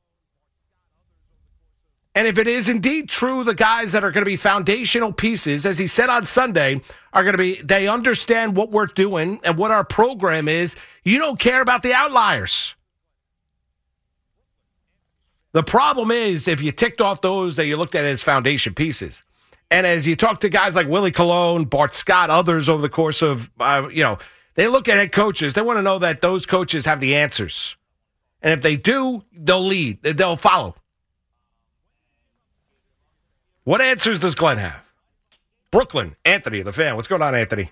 And if it is indeed true, the guys that are going to be foundational pieces, as he said on Sunday, are going to be, they understand what we're doing and what our program is. You don't care about the outliers. The problem is if you ticked off those that you looked at as foundation pieces. And as you talk to guys like Willie Colon, Bart Scott, others over the course of, uh, you know, they look at head coaches. They want to know that those coaches have the answers. And if they do, they'll lead. They'll follow. What answers does Glenn have? Brooklyn, Anthony, the fan. What's going on, Anthony?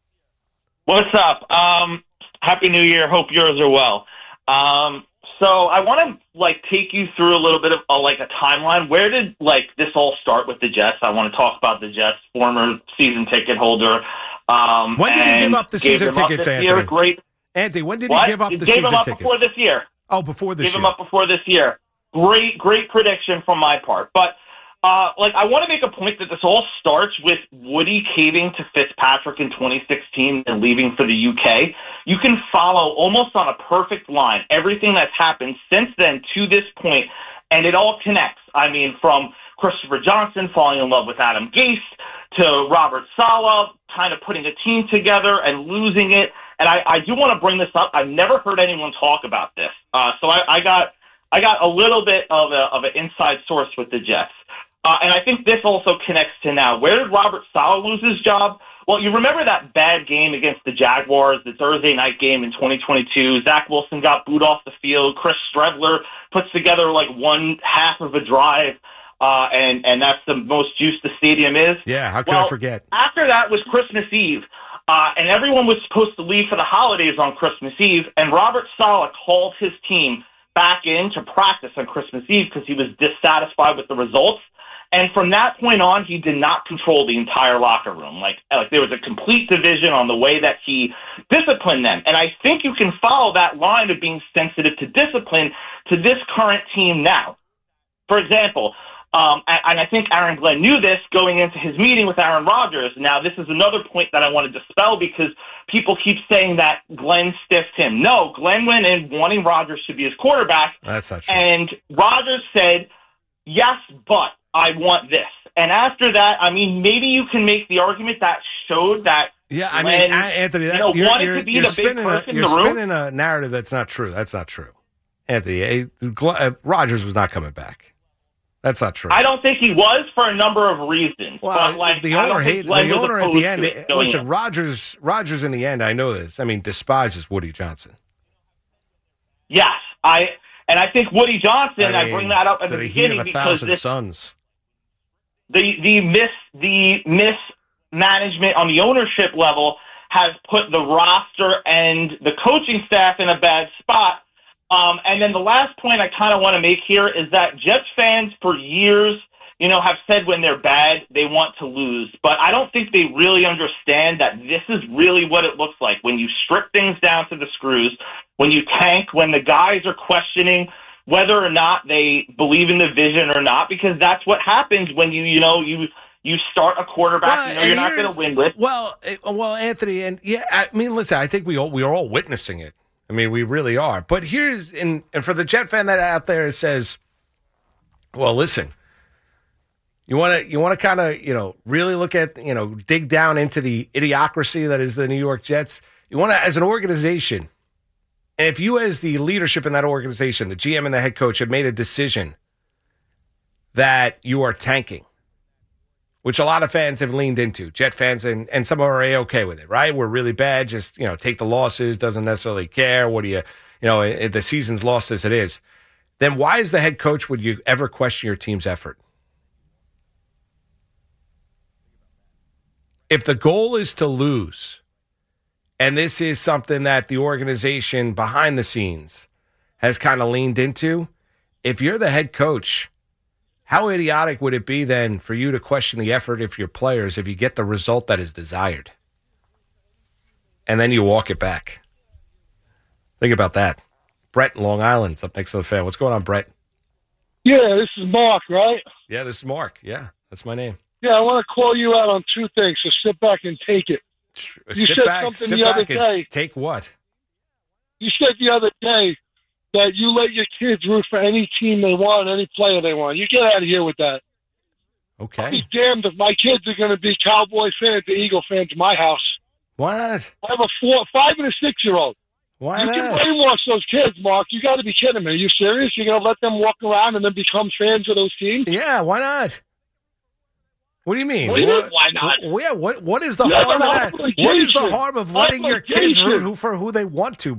What's up? Um, Happy New Year. Hope yours are well. Um, so I want to like take you through a little bit of uh, like a timeline. Where did like this all start with the Jets? I want to talk about the Jets, former season ticket holder. Um, when did he give up the season tickets, Anthony? Year. Great. Anthony, when did what? he give up the gave season him up tickets? Before this year. Oh, before this Gave year. him up before this year. Great, great prediction from my part. But Uh, like, I want to make a point that this all starts with Woody caving to Fitzpatrick in twenty sixteen and leaving for the U K. You can follow almost on a perfect line everything that's happened since then to this point, and it all connects. I mean, from Christopher Johnson falling in love with Adam Gase to Robert Saleh kind of putting a team together and losing it. And I, I do want to bring this up. I've never heard anyone talk about this. Uh, so I, I got I got a little bit of, a, of an inside source with the Jets. Uh, and I think this also connects to now. Where did Robert Saleh lose his job? Well, you remember that bad game against the Jaguars, the Thursday night game in twenty twenty-two. Zach Wilson got booed off the field. Chris Stredler puts together like one half of a drive, uh, and, and that's the most juice the stadium is. Yeah, how could well, I forget? After that was Christmas Eve, uh, and everyone was supposed to leave for the holidays on Christmas Eve, and Robert Saleh called his team back in to practice on Christmas Eve because he was dissatisfied with the results. And from that point on, he did not control the entire locker room. Like, like there was a complete division on the way that he disciplined them. And I think you can follow that line of being sensitive to discipline to this current team now. For example, um, and I think Aaron Glenn knew this going into his meeting with Aaron Rodgers. Now, this is another point that I want to dispel because people keep saying that Glenn stiffed him. No, Glenn went in wanting Rodgers to be his quarterback. That's not true. And Rodgers said, yes, but I want this. And after that, I mean, maybe you can make the argument that showed that. Yeah, I Glenn, mean, Anthony, that, you know, you're, wanted you're, to be you're the big spinning, a, person in you're the room. spinning a narrative that's not true. That's not true. Anthony, eh, Gl- uh, Rodgers was not coming back. That's not true. I don't think he was for a number of reasons. Well, but like, the I don't owner think hated Glenn the was owner at opposed the end. to it going Listen, in. Rodgers, Rodgers in the end, I know this. I mean, despises Woody Johnson. Yes, I and I think Woody Johnson. I I, mean, bring that up at to the the heat beginning of a because thousand this, suns. the the miss the mismanagement on the ownership level has put the roster and the coaching staff in a bad spot. Um, and then the last point I kind of want to make here is that Jets fans for years, you know, have said when they're bad, they want to lose. But I don't think they really understand that this is really what it looks like when you strip things down to the screws, when you tank, when the guys are questioning whether or not they believe in the vision or not, because that's what happens when you, you know, you you start a quarterback Well, you know and you're not here's- going to win with. Well, eh, well, Anthony, and yeah, I mean, listen, I think we all we are all witnessing it. I mean, we really are. But here's and and for the Jet fan that out there says, well, listen, you want to you want to kind of you know really look at you know dig down into the idiocracy that is the New York Jets. You want to, as an organization, and if you as the leadership in that organization, the G M and the head coach, have made a decision that you are tanking, which a lot of fans have leaned into, Jet fans, and, and some are A-okay with it, right? We're really bad, just, you know, take the losses, doesn't necessarily care. What do you, you know, it, the season's lost as it is. Then why as the head coach would you ever question your team's effort? If the goal is to lose, and this is something that the organization behind the scenes has kind of leaned into, if you're the head coach, how idiotic would it be then for you to question the effort of your players if you get the result that is desired? And then you walk it back. Think about that. Brett in Long Island's up next to the fan. What's going on, Brett? Yeah, this is Mark, right? Yeah, this is Mark. Yeah, that's my name. Yeah, I want to call you out on two things, so sit back and take it. You sit said back, something sit the other back and day. take what? You said the other day that you let your kids root for any team they want, any player they want. You get out of here with that. Okay. I'll be damned if my kids are going to be Cowboy fans or Eagle fans in my house. Why not? I have a four, five and a six-year-old. Why you not? can brainwash those kids, Mark. You got to be kidding me. Are you serious? You're going to let them walk around and then become fans of those teams? Yeah, why not? What do you mean? What do you mean, why not? What, yeah, what, what is the You have harm an of that? obligation. What is the harm of letting your kids Obligation. root who, for who they want to, Brett?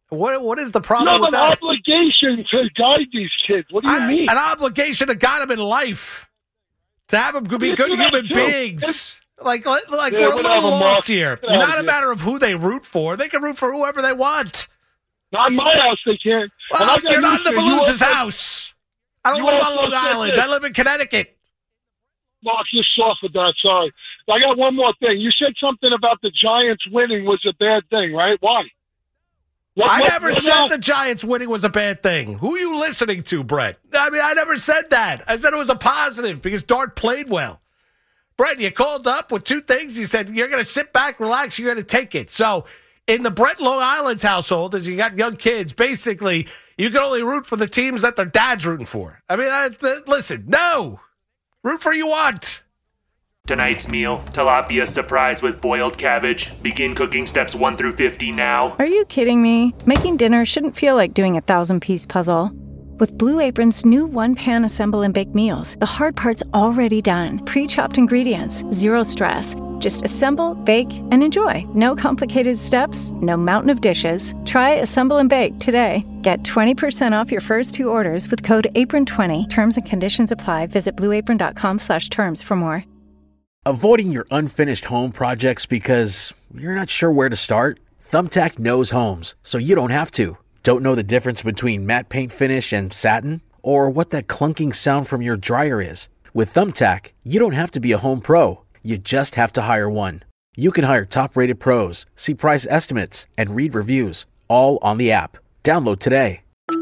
What What is the You problem have with an that? obligation to guide these kids. What do you I- mean? An obligation to guide them in life, to have them be Yeah, good do that human too. beings. Like, like, like Yeah, we're a whatever, little Mark. lost here. Get out of Not a here. matter of who they root for. They can root for whoever they want. Not in my house, they can't. And Well, I got you're not in the news for you. You Malusa's also- house. I don't you live on also Long said Island. this. I live in Connecticut. Mark, you're soft with that. Sorry. I got one more thing. You said something about the Giants winning was a bad thing, right? Why? What- I what- never what said about- the Giants winning was a bad thing. Who are you listening to, Brett? I mean, I never said that. I said it was a positive because Dart played well. Brett, you called up with two things. You said you're going to sit back, relax, you're going to take it. So in the Brett Long Island's household, as you got young kids, basically, you can only root for the teams that their dad's rooting for. I mean, I, th- listen, no. Root for who you want. Tonight's meal, tilapia surprise with boiled cabbage. Begin cooking steps one through fifty now. Are you kidding me? Making dinner shouldn't feel like doing a thousand-piece puzzle. With Blue Apron's new one-pan assemble and bake meals, the hard part's already done. Pre-chopped ingredients, zero stress. Just assemble, bake, and enjoy. No complicated steps, no mountain of dishes. Try Assemble and Bake today. Get twenty percent off your first two orders with code apron twenty. Terms and conditions apply. Visit blueapron.com slash terms for more. Avoiding your unfinished home projects because you're not sure where to start? Thumbtack knows homes, so you don't have to. Don't know the difference between matte paint finish and satin? Or what that clunking sound from your dryer is? With Thumbtack, you don't have to be a home pro. You just have to hire one. You can hire top-rated pros, see price estimates, and read reviews, all on the app. Download today.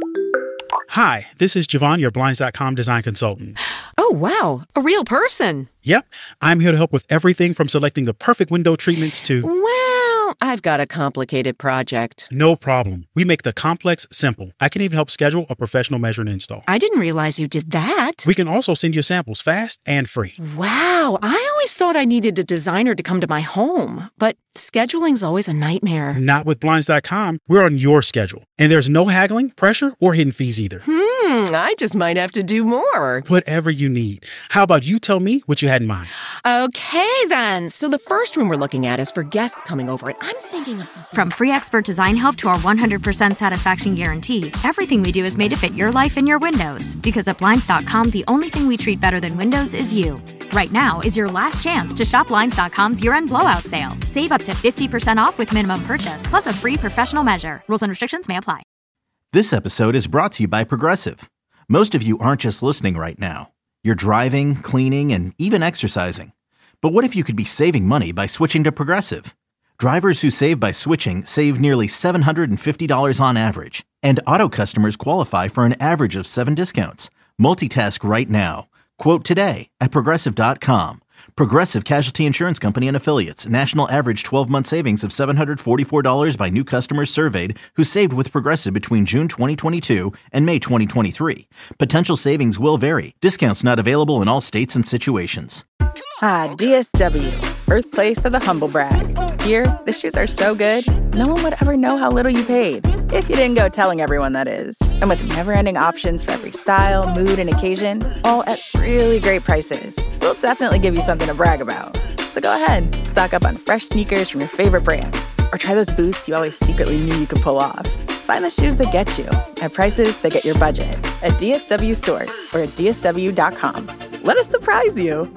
Hi, this is Javon, your Blinds dot com design consultant. Oh, wow. A real person. Yep, I'm here to help with everything from selecting the perfect window treatments to... Well, I've got a complicated project. No problem. We make the complex simple. I can even help schedule a professional measure and install. I didn't realize you did that. We can also send you samples fast and free. Wow. I always thought I needed a designer to come to my home, but scheduling's always a nightmare. Not with Blinds dot com. We're on your schedule. And there's no haggling, pressure, or hidden fees either. Hmm, I just might have to do more. Whatever you need. How about you tell me what you had in mind? Okay, then. So the first room we're looking at is for guests coming over, and I'm thinking of something. From free expert design help to our one hundred percent satisfaction guarantee, everything we do is made to fit your life and your windows. Because at Blinds dot com, the only thing we treat better than windows is you. Right now is your last chance to shop Blinds dot com's year-end blowout sale. Save up to fifty percent off with minimum purchase, plus a free professional measure. Rules and restrictions may apply. This episode is brought to you by Progressive. Most of you aren't just listening right now. You're driving, cleaning, and even exercising. But what if you could be saving money by switching to Progressive? Drivers who save by switching save nearly seven hundred fifty dollars on average. And auto customers qualify for an average of seven discounts. Multitask right now. Quote today at Progressive dot com. Progressive Casualty Insurance Company and Affiliates. National average twelve-month savings of seven hundred forty-four dollars by new customers surveyed who saved with Progressive between June twenty twenty-two and May twenty twenty-three. Potential savings will vary. Discounts not available in all states and situations. Ah, D S W, birthplace of the humble brag. Here, the shoes are so good, no one would ever know how little you paid. If you didn't go telling everyone, that is. And with never-ending options for every style, mood, and occasion, all at really great prices, we'll definitely give you something to brag about. So go ahead, stock up on fresh sneakers from your favorite brands, or try those boots you always secretly knew you could pull off. Find the shoes that get you at prices that get your budget at D S W stores or at D S W dot com. Let us surprise you.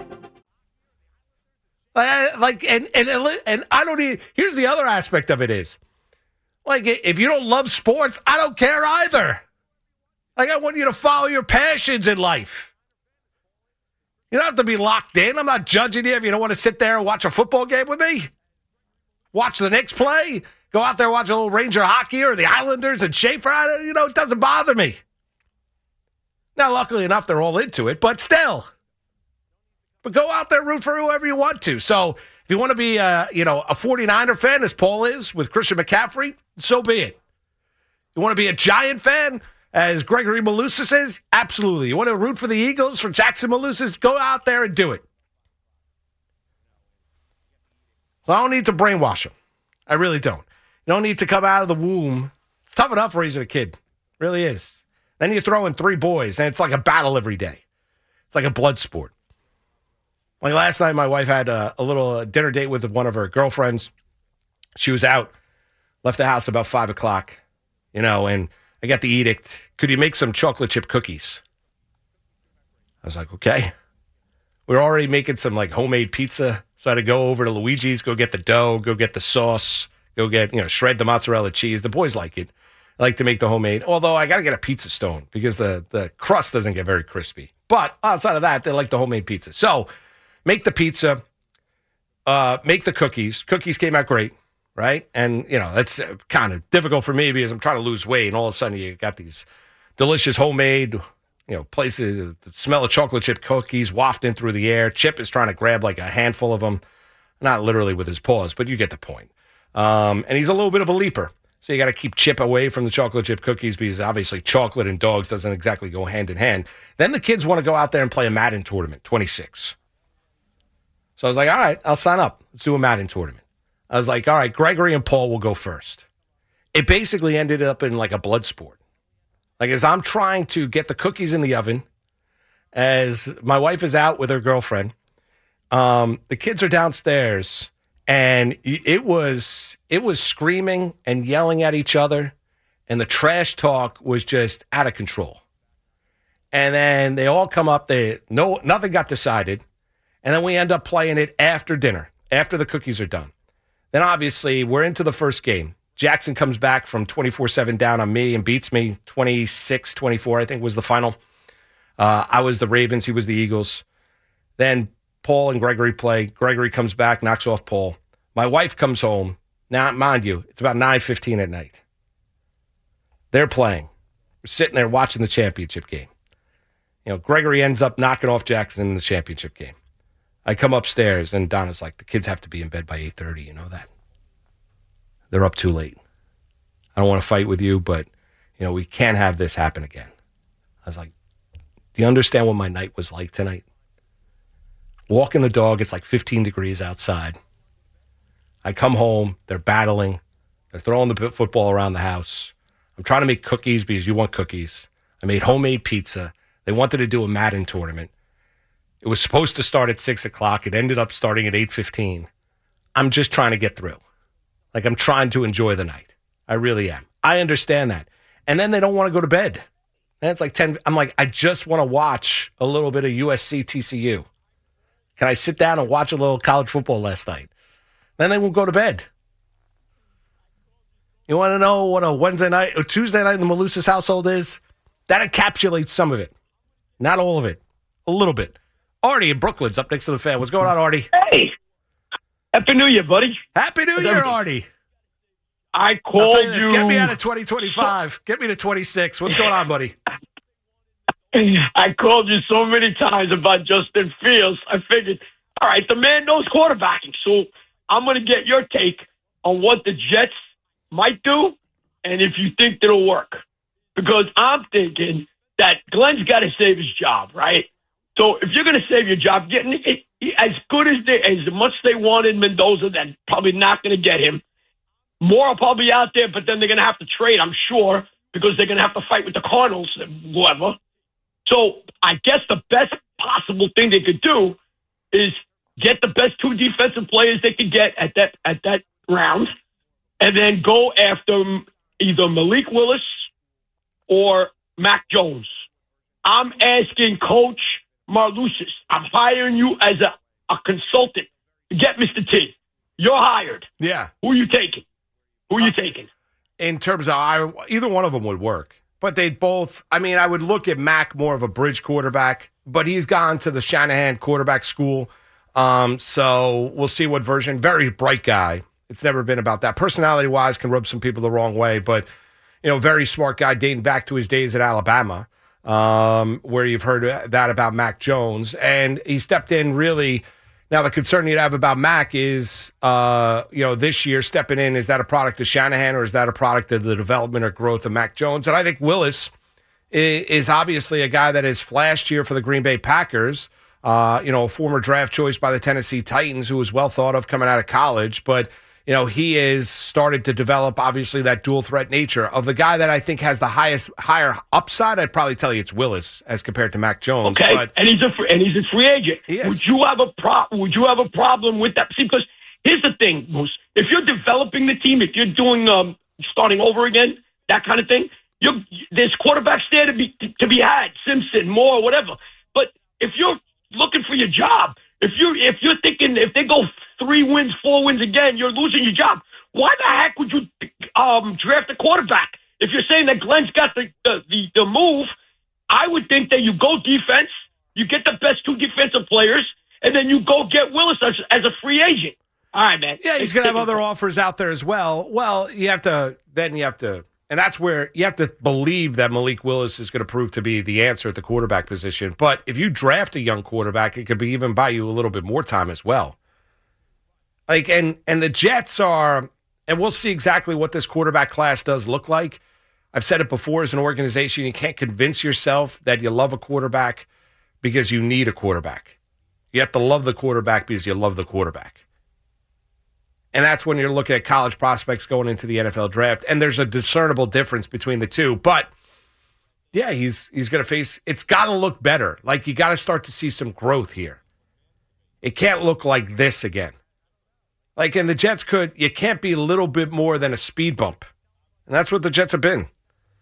Like, like and, and and I don't need. Here's the other aspect of it is, like, if you don't love sports, I don't care either. Like, I want you to follow your passions in life. You don't have to be locked in. I'm not judging you if you don't want to sit there and watch a football game with me. Watch the Knicks play. Go out there and watch a little Ranger hockey or the Islanders and Schaefer. You know, it doesn't bother me. Now, luckily enough, they're all into it, but still. But go out there and root for whoever you want to. So if you want to be, uh, you know, a 49er fan, as Paul is, with Christian McCaffrey, so be it. You want to be a Giant fan, as Gregory Malusis is? Absolutely. You want to root for the Eagles, for Jackson Malusis? Go out there and do it. So I don't need to brainwash them. I really don't. You don't need to come out of the womb. It's tough enough raising a kid. It really is. Then you throw in three boys, and it's like a battle every day. It's like a blood sport. Like last night, my wife had a, a little dinner date with one of her girlfriends. She was out, left the house about five o'clock. you know, and I got the edict. Could you make some chocolate chip cookies? I was like, okay. We were already making some like homemade pizza. So I had to go over to Luigi's, go get the dough, go get the sauce, go get, you know, shred the mozzarella cheese. The boys like it. I like to make the homemade. Although I got to get a pizza stone because the, the crust doesn't get very crispy. But outside of that, they like the homemade pizza. So make the pizza, uh, make the cookies. Cookies came out great, right? And, you know, that's kind of difficult for me because I'm trying to lose weight. And all of a sudden you got these delicious homemade, you know, places, the smell of chocolate chip cookies wafting through the air. Chip is trying to grab like a handful of them. Not literally with his paws, but you get the point. Um, and he's a little bit of a leaper. So you got to keep Chip away from the chocolate chip cookies because obviously chocolate and dogs doesn't exactly go hand in hand. Then the kids want to go out there and play a Madden tournament, twenty-six. So I was like, all right, I'll sign up. Let's do a Madden tournament. I was like, all right, Gregory and Paul will go first. It basically ended up in like a blood sport. Like as I'm trying to get the cookies in the oven, as my wife is out with her girlfriend, um, the kids are downstairs, and it was it was screaming and yelling at each other, and the trash talk was just out of control. And then they all come up. They no nothing got decided, and then we end up playing it after dinner, after the cookies are done. Then obviously we're into the first game. Jackson comes back from twenty-four seven down on me and beats me twenty-six twenty-four, I think was the final. Uh, I was the Ravens. He was the Eagles. Then Paul and Gregory play. Gregory comes back, knocks off Paul. My wife comes home. Now, mind you, it's about nine fifteen at night. They're playing. We're sitting there watching the championship game. You know, Gregory ends up knocking off Jackson in the championship game. I come upstairs, and Donna's like, the kids have to be in bed by eight thirty. You know that? They're up too late. I don't want to fight with you, but, you know, we can't have this happen again. I was like, do you understand what my night was like tonight? Walking the dog, it's like fifteen degrees outside. I come home, they're battling. They're throwing the football around the house. I'm trying to make cookies because you want cookies. I made homemade pizza. They wanted to do a Madden tournament. It was supposed to start at six o'clock. It ended up starting at eight fifteen. I'm just trying to get through. Like, I'm trying to enjoy the night. I really am. I understand that. And then they don't want to go to bed. And it's like ten. I'm like, I just want to watch a little bit of U S C T C U. Can I sit down and watch a little college football last night? Then they won't go to bed. You want to know what a Wednesday night or Tuesday night in the Malusis household is? That encapsulates some of it. Not all of it. A little bit. Artie in Brooklyn's up next to the fan. What's going on, Artie? Hey. Happy New Year, buddy. Happy New Year, Artie. I called I'll tell you. This, you. Get me out of twenty twenty-five. Get me to twenty-six. What's going on, buddy? I called you so many times about Justin Fields. I figured, all right, the man knows quarterbacking. So I'm going to get your take on what the Jets might do and if you think it'll work. Because I'm thinking that Glenn's got to save his job, right? So if you're going to save your job, getting it, as good as they, as much they wanted Mendoza, they're probably not going to get him. Moore will probably out there, but then they're going to have to trade, I'm sure, because they're going to have to fight with the Cardinals, whoever. So I guess the best possible thing they could do is get the best two defensive players they could get at that at that round, and then go after either Malik Willis or Mac Jones. I'm asking Coach Marlusis. I'm hiring you as a, a consultant. Get Mister T. You're hired. Yeah. Who are you taking? Who are you taking? In terms of I, either one of them would work, but they both. I mean, I would look at Mac more of a bridge quarterback, but he's gone to the Shanahan quarterback school. Um, so we'll see what version. Very bright guy. It's never been about that. Personality wise, can rub some people the wrong way, but you know, very smart guy dating back to his days at Alabama, um, where you've heard that about Mac Jones, and he stepped in really. Now, the concern you'd have about Mac is, uh, you know, this year stepping in, is that a product of Shanahan or is that a product of the development or growth of Mac Jones? And I think Willis is, is obviously a guy that has flashed here for the Green Bay Packers, uh, you know, a former draft choice by the Tennessee Titans who was well thought of coming out of college. But, you know, he has started to develop, obviously, that dual threat nature of the guy that I think has the highest, higher upside. I'd probably tell you it's Willis as compared to Mac Jones. Okay, but and he's a free, and he's a free agent. He is. Would you have a pro? Would you have a problem with that? See, because here's the thing, Moose. If you're developing the team, if you're doing um, starting over again, that kind of thing. You there's quarterbacks there to be to be had, Simpson, Moore, whatever. But if you're looking for your job, if you if you're thinking if they go three wins, four wins again, you're losing your job. Why the heck would you um, draft a quarterback? If you're saying that Glenn's got the, the, the, the move, I would think that you go defense, you get the best two defensive players, and then you go get Willis as, as a free agent. All right, man. Yeah, he's going to have other offers out there as well. Well, you have to, then you have to, and that's where you have to believe that Malik Willis is going to prove to be the answer at the quarterback position. But if you draft a young quarterback, it could be even buy you a little bit more time as well. Like, and and the Jets are, and we'll see exactly what this quarterback class does look like. I've said it before, as an organization, you can't convince yourself that you love a quarterback because you need a quarterback. You have to love the quarterback because you love the quarterback. And that's when you're looking at college prospects going into the N F L draft. And there's a discernible difference between the two. But, yeah, he's he's going to face, it's got to look better. Like, you got to start to see some growth here. It can't look like this again. Like, and the Jets could, you can't be a little bit more than a speed bump. And that's what the Jets have been.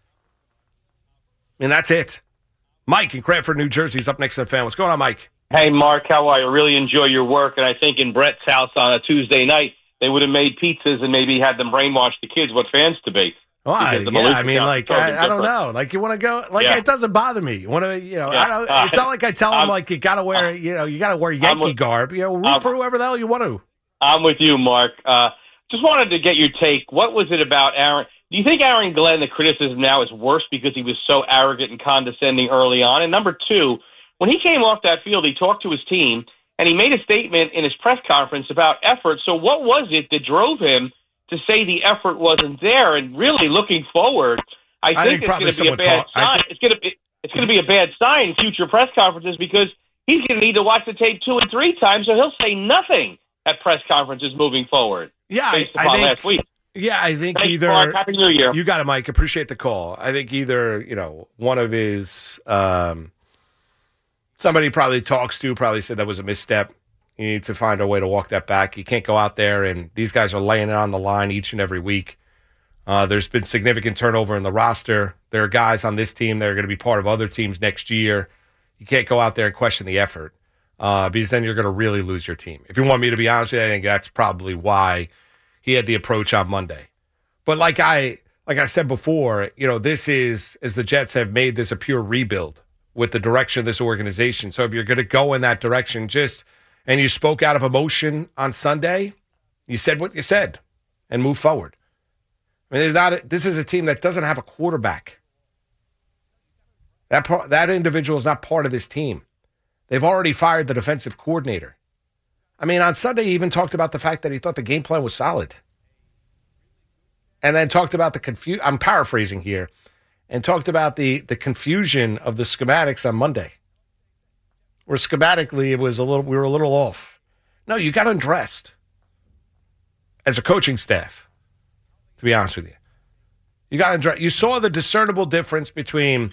And that's it. Mike in Cranford, New Jersey is up next to the fan. What's going on, Mike? Hey, Mark, how are you? I really enjoy your work, and I think in Brett's house on a Tuesday night, they would have made pizzas and maybe had them brainwash the kids what fans to be. Oh, I, yeah, I mean, like, I, I don't know. Like, you want to go, like, Yeah. it doesn't bother me. You want to, you know, Yeah. I don't, it's not like I tell them, I'm- like, you got to wear, you know, you got to wear Yankee with- garb. You know, root I'm- for whoever the hell you want to. I'm with you, Mark. Uh, just wanted to get your take. What was it about Aaron? Do you think Aaron Glenn, the criticism now is worse because he was so arrogant and condescending early on? And number two, when he came off that field, he talked to his team, and he made a statement in his press conference about effort. So what was it that drove him to say the effort wasn't there? And really looking forward, I think, I think it's probably going to be a someone bad talk- I sign. think- It's going to be it's going to be a bad sign in future press conferences because he's going to need to watch the tape two and three times, so he'll say nothing at press conferences moving forward. Yeah, based I, I upon think, last week. Yeah, I think Thanks, either. Mark. Happy New Year. You got it, Mike. Appreciate the call. I think either, you know, one of his, um, somebody probably talks to probably said that was a misstep. You need to find a way to walk that back. You can't go out there, and these guys are laying it on the line each and every week. Uh, there's been significant turnover in the roster. There are guys on this team that are going to be part of other teams next year. You can't go out there and question the effort uh, because then you're going to really lose your team. If you want me to be honest with you, I think that's probably why he had the approach on Monday. But like I like I said before, you know, this is, as the Jets have made this a pure rebuild with the direction of this organization. So if you're going to go in that direction, just, and you spoke out of emotion on Sunday, you said what you said and move forward. I mean, there's not a, this is a team that doesn't have a quarterback. That part, that individual is not part of this team. They've already fired the defensive coordinator. I mean, on Sunday, he even talked about the fact that he thought the game plan was solid. And then talked about the confusion. I'm paraphrasing here. And talked about the, the confusion of the schematics on Monday. Where schematically, it was a little, we were a little off. No, you got undressed as a coaching staff. To be honest with you, you got to, you saw the discernible difference between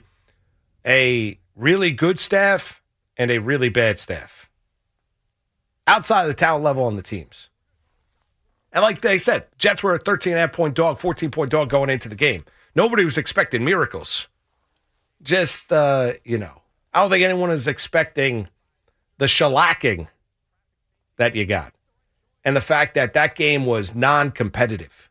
a really good staff and a really bad staff outside of the talent level on the teams. And like they said, Jets were a thirteen and a half point dog, fourteen point dog going into the game. Nobody was expecting miracles. Just, uh, you know, I don't think anyone is expecting the shellacking that you got. And the fact that that game was non-competitive.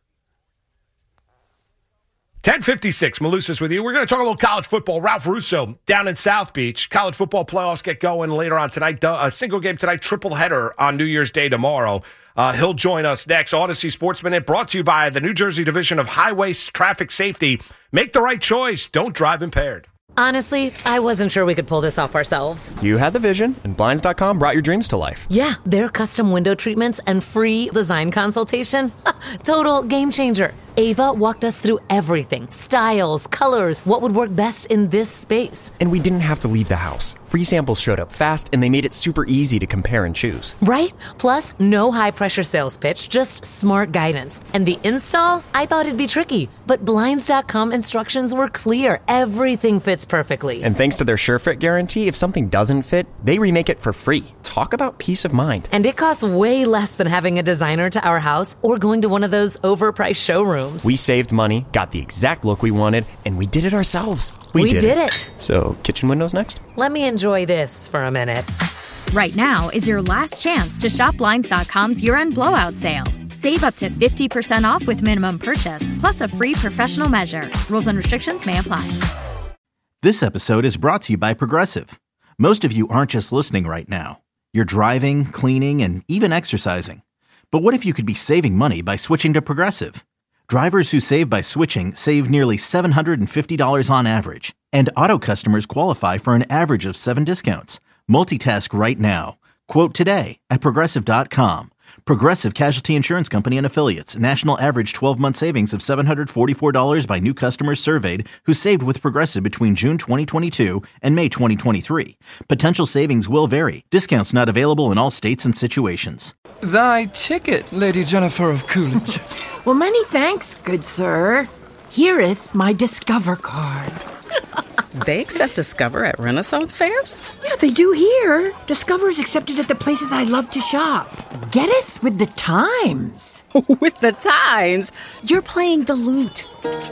ten fifty-six, Malusis with you. We're going to talk a little college football. Ralph Russo down in South Beach. College football playoffs get going later on tonight. A single game tonight, triple header on New Year's Day tomorrow. Uh, he'll join us next. Odyssey Sports Minute brought to you by the New Jersey Division of Highway Traffic Safety. Make the right choice. Don't drive impaired. Honestly, I wasn't sure we could pull this off ourselves. You had the vision, and Blinds dot com brought your dreams to life. Yeah, their custom window treatments and free design consultation. Total game changer. Ava walked us through everything. Styles, colors, what would work best in this space. And we didn't have to leave the house. Free samples showed up fast, and they made it super easy to compare and choose. Right? Plus, no high-pressure sales pitch, just smart guidance. And the install? I thought it'd be tricky. But Blinds dot com instructions were clear. Everything fits perfectly. And thanks to their SureFit guarantee, if something doesn't fit, they remake it for free. Talk about peace of mind. And it costs way less than having a designer to our house or going to one of those overpriced showrooms. We saved money, got the exact look we wanted, and we did it ourselves. We, we did, did it. it. So, kitchen windows next? Let me enjoy this for a minute. Right now is your last chance to shop Blinds dot com's year-end blowout sale. Save up to fifty percent off with minimum purchase, plus a free professional measure. Rules and restrictions may apply. This episode is brought to you by Progressive. Most of you aren't just listening right now. You're driving, cleaning, and even exercising. But what if you could be saving money by switching to Progressive? Drivers who save by switching save nearly seven hundred fifty dollars on average. And auto customers qualify for an average of seven discounts. Multitask right now. Quote today at Progressive dot com. Progressive Casualty Insurance Company and Affiliates. National average twelve-month savings of seven hundred forty-four dollars by new customers surveyed who saved with Progressive between June twenty twenty-two and May twenty twenty-three. Potential savings will vary. Discounts not available in all states and situations. Thy ticket, Lady Jennifer of Coolidge. Well, many thanks, good sir. Hereth my Discover card. They accept Discover at Renaissance fairs? Yeah, they do here. Discover is accepted at the places I love to shop. Getteth with the times. With the times? You're playing the lute.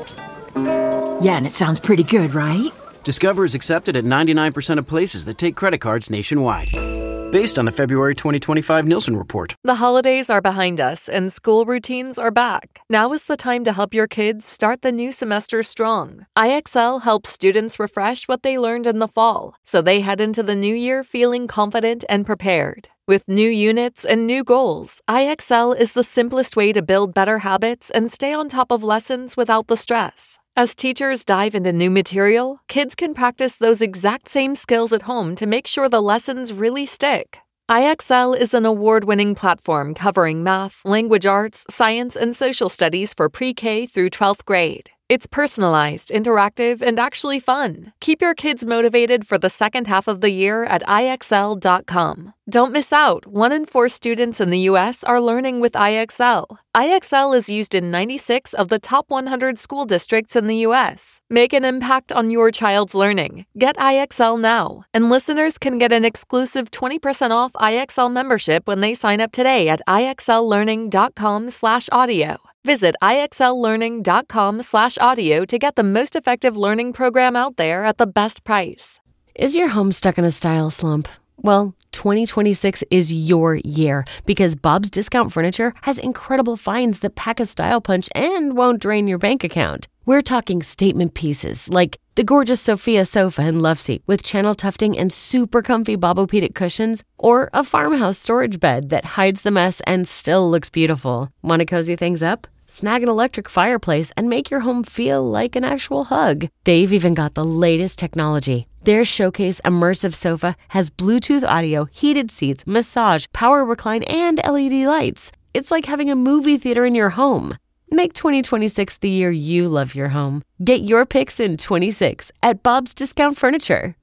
Yeah, and it sounds pretty good, right? Discover is accepted at ninety-nine percent of places that take credit cards nationwide. Based on the February twenty twenty-five Nielsen report. The holidays are behind us and school routines are back. Now is the time to help your kids start the new semester strong. I X L helps students refresh what they learned in the fall, so they head into the new year feeling confident and prepared. With new units and new goals, I X L is the simplest way to build better habits and stay on top of lessons without the stress. As teachers dive into new material, kids can practice those exact same skills at home to make sure the lessons really stick. I X L is an award-winning platform covering math, language arts, science, and social studies for pre-K through twelfth grade. It's personalized, interactive, and actually fun. Keep your kids motivated for the second half of the year at I X L dot com. Don't miss out. One in four students in the U S are learning with I X L. I X L is used in ninety-six of the top one hundred school districts in the U S. Make an impact on your child's learning. Get I X L now. And listeners can get an exclusive twenty percent off I X L membership when they sign up today at I X L learning dot com slash audio. Visit I X L learning dot com slash audio to get the most effective learning program out there at the best price. Is your home stuck in a style slump? Well, twenty twenty-six is your year because Bob's Discount Furniture has incredible finds that pack a style punch and won't drain your bank account. We're talking statement pieces like the gorgeous Sophia sofa and love seat with channel tufting and super comfy Bobopedic cushions, or a farmhouse storage bed that hides the mess and still looks beautiful. Want to cozy things up? Snag an electric fireplace and make your home feel like an actual hug. They've even got the latest technology. Their Showcase Immersive Sofa has Bluetooth audio, heated seats, massage, power recline, and L E D lights. It's like having a movie theater in your home. Make twenty twenty-six the year you love your home. Get your picks in twenty-six at Bob's Discount Furniture.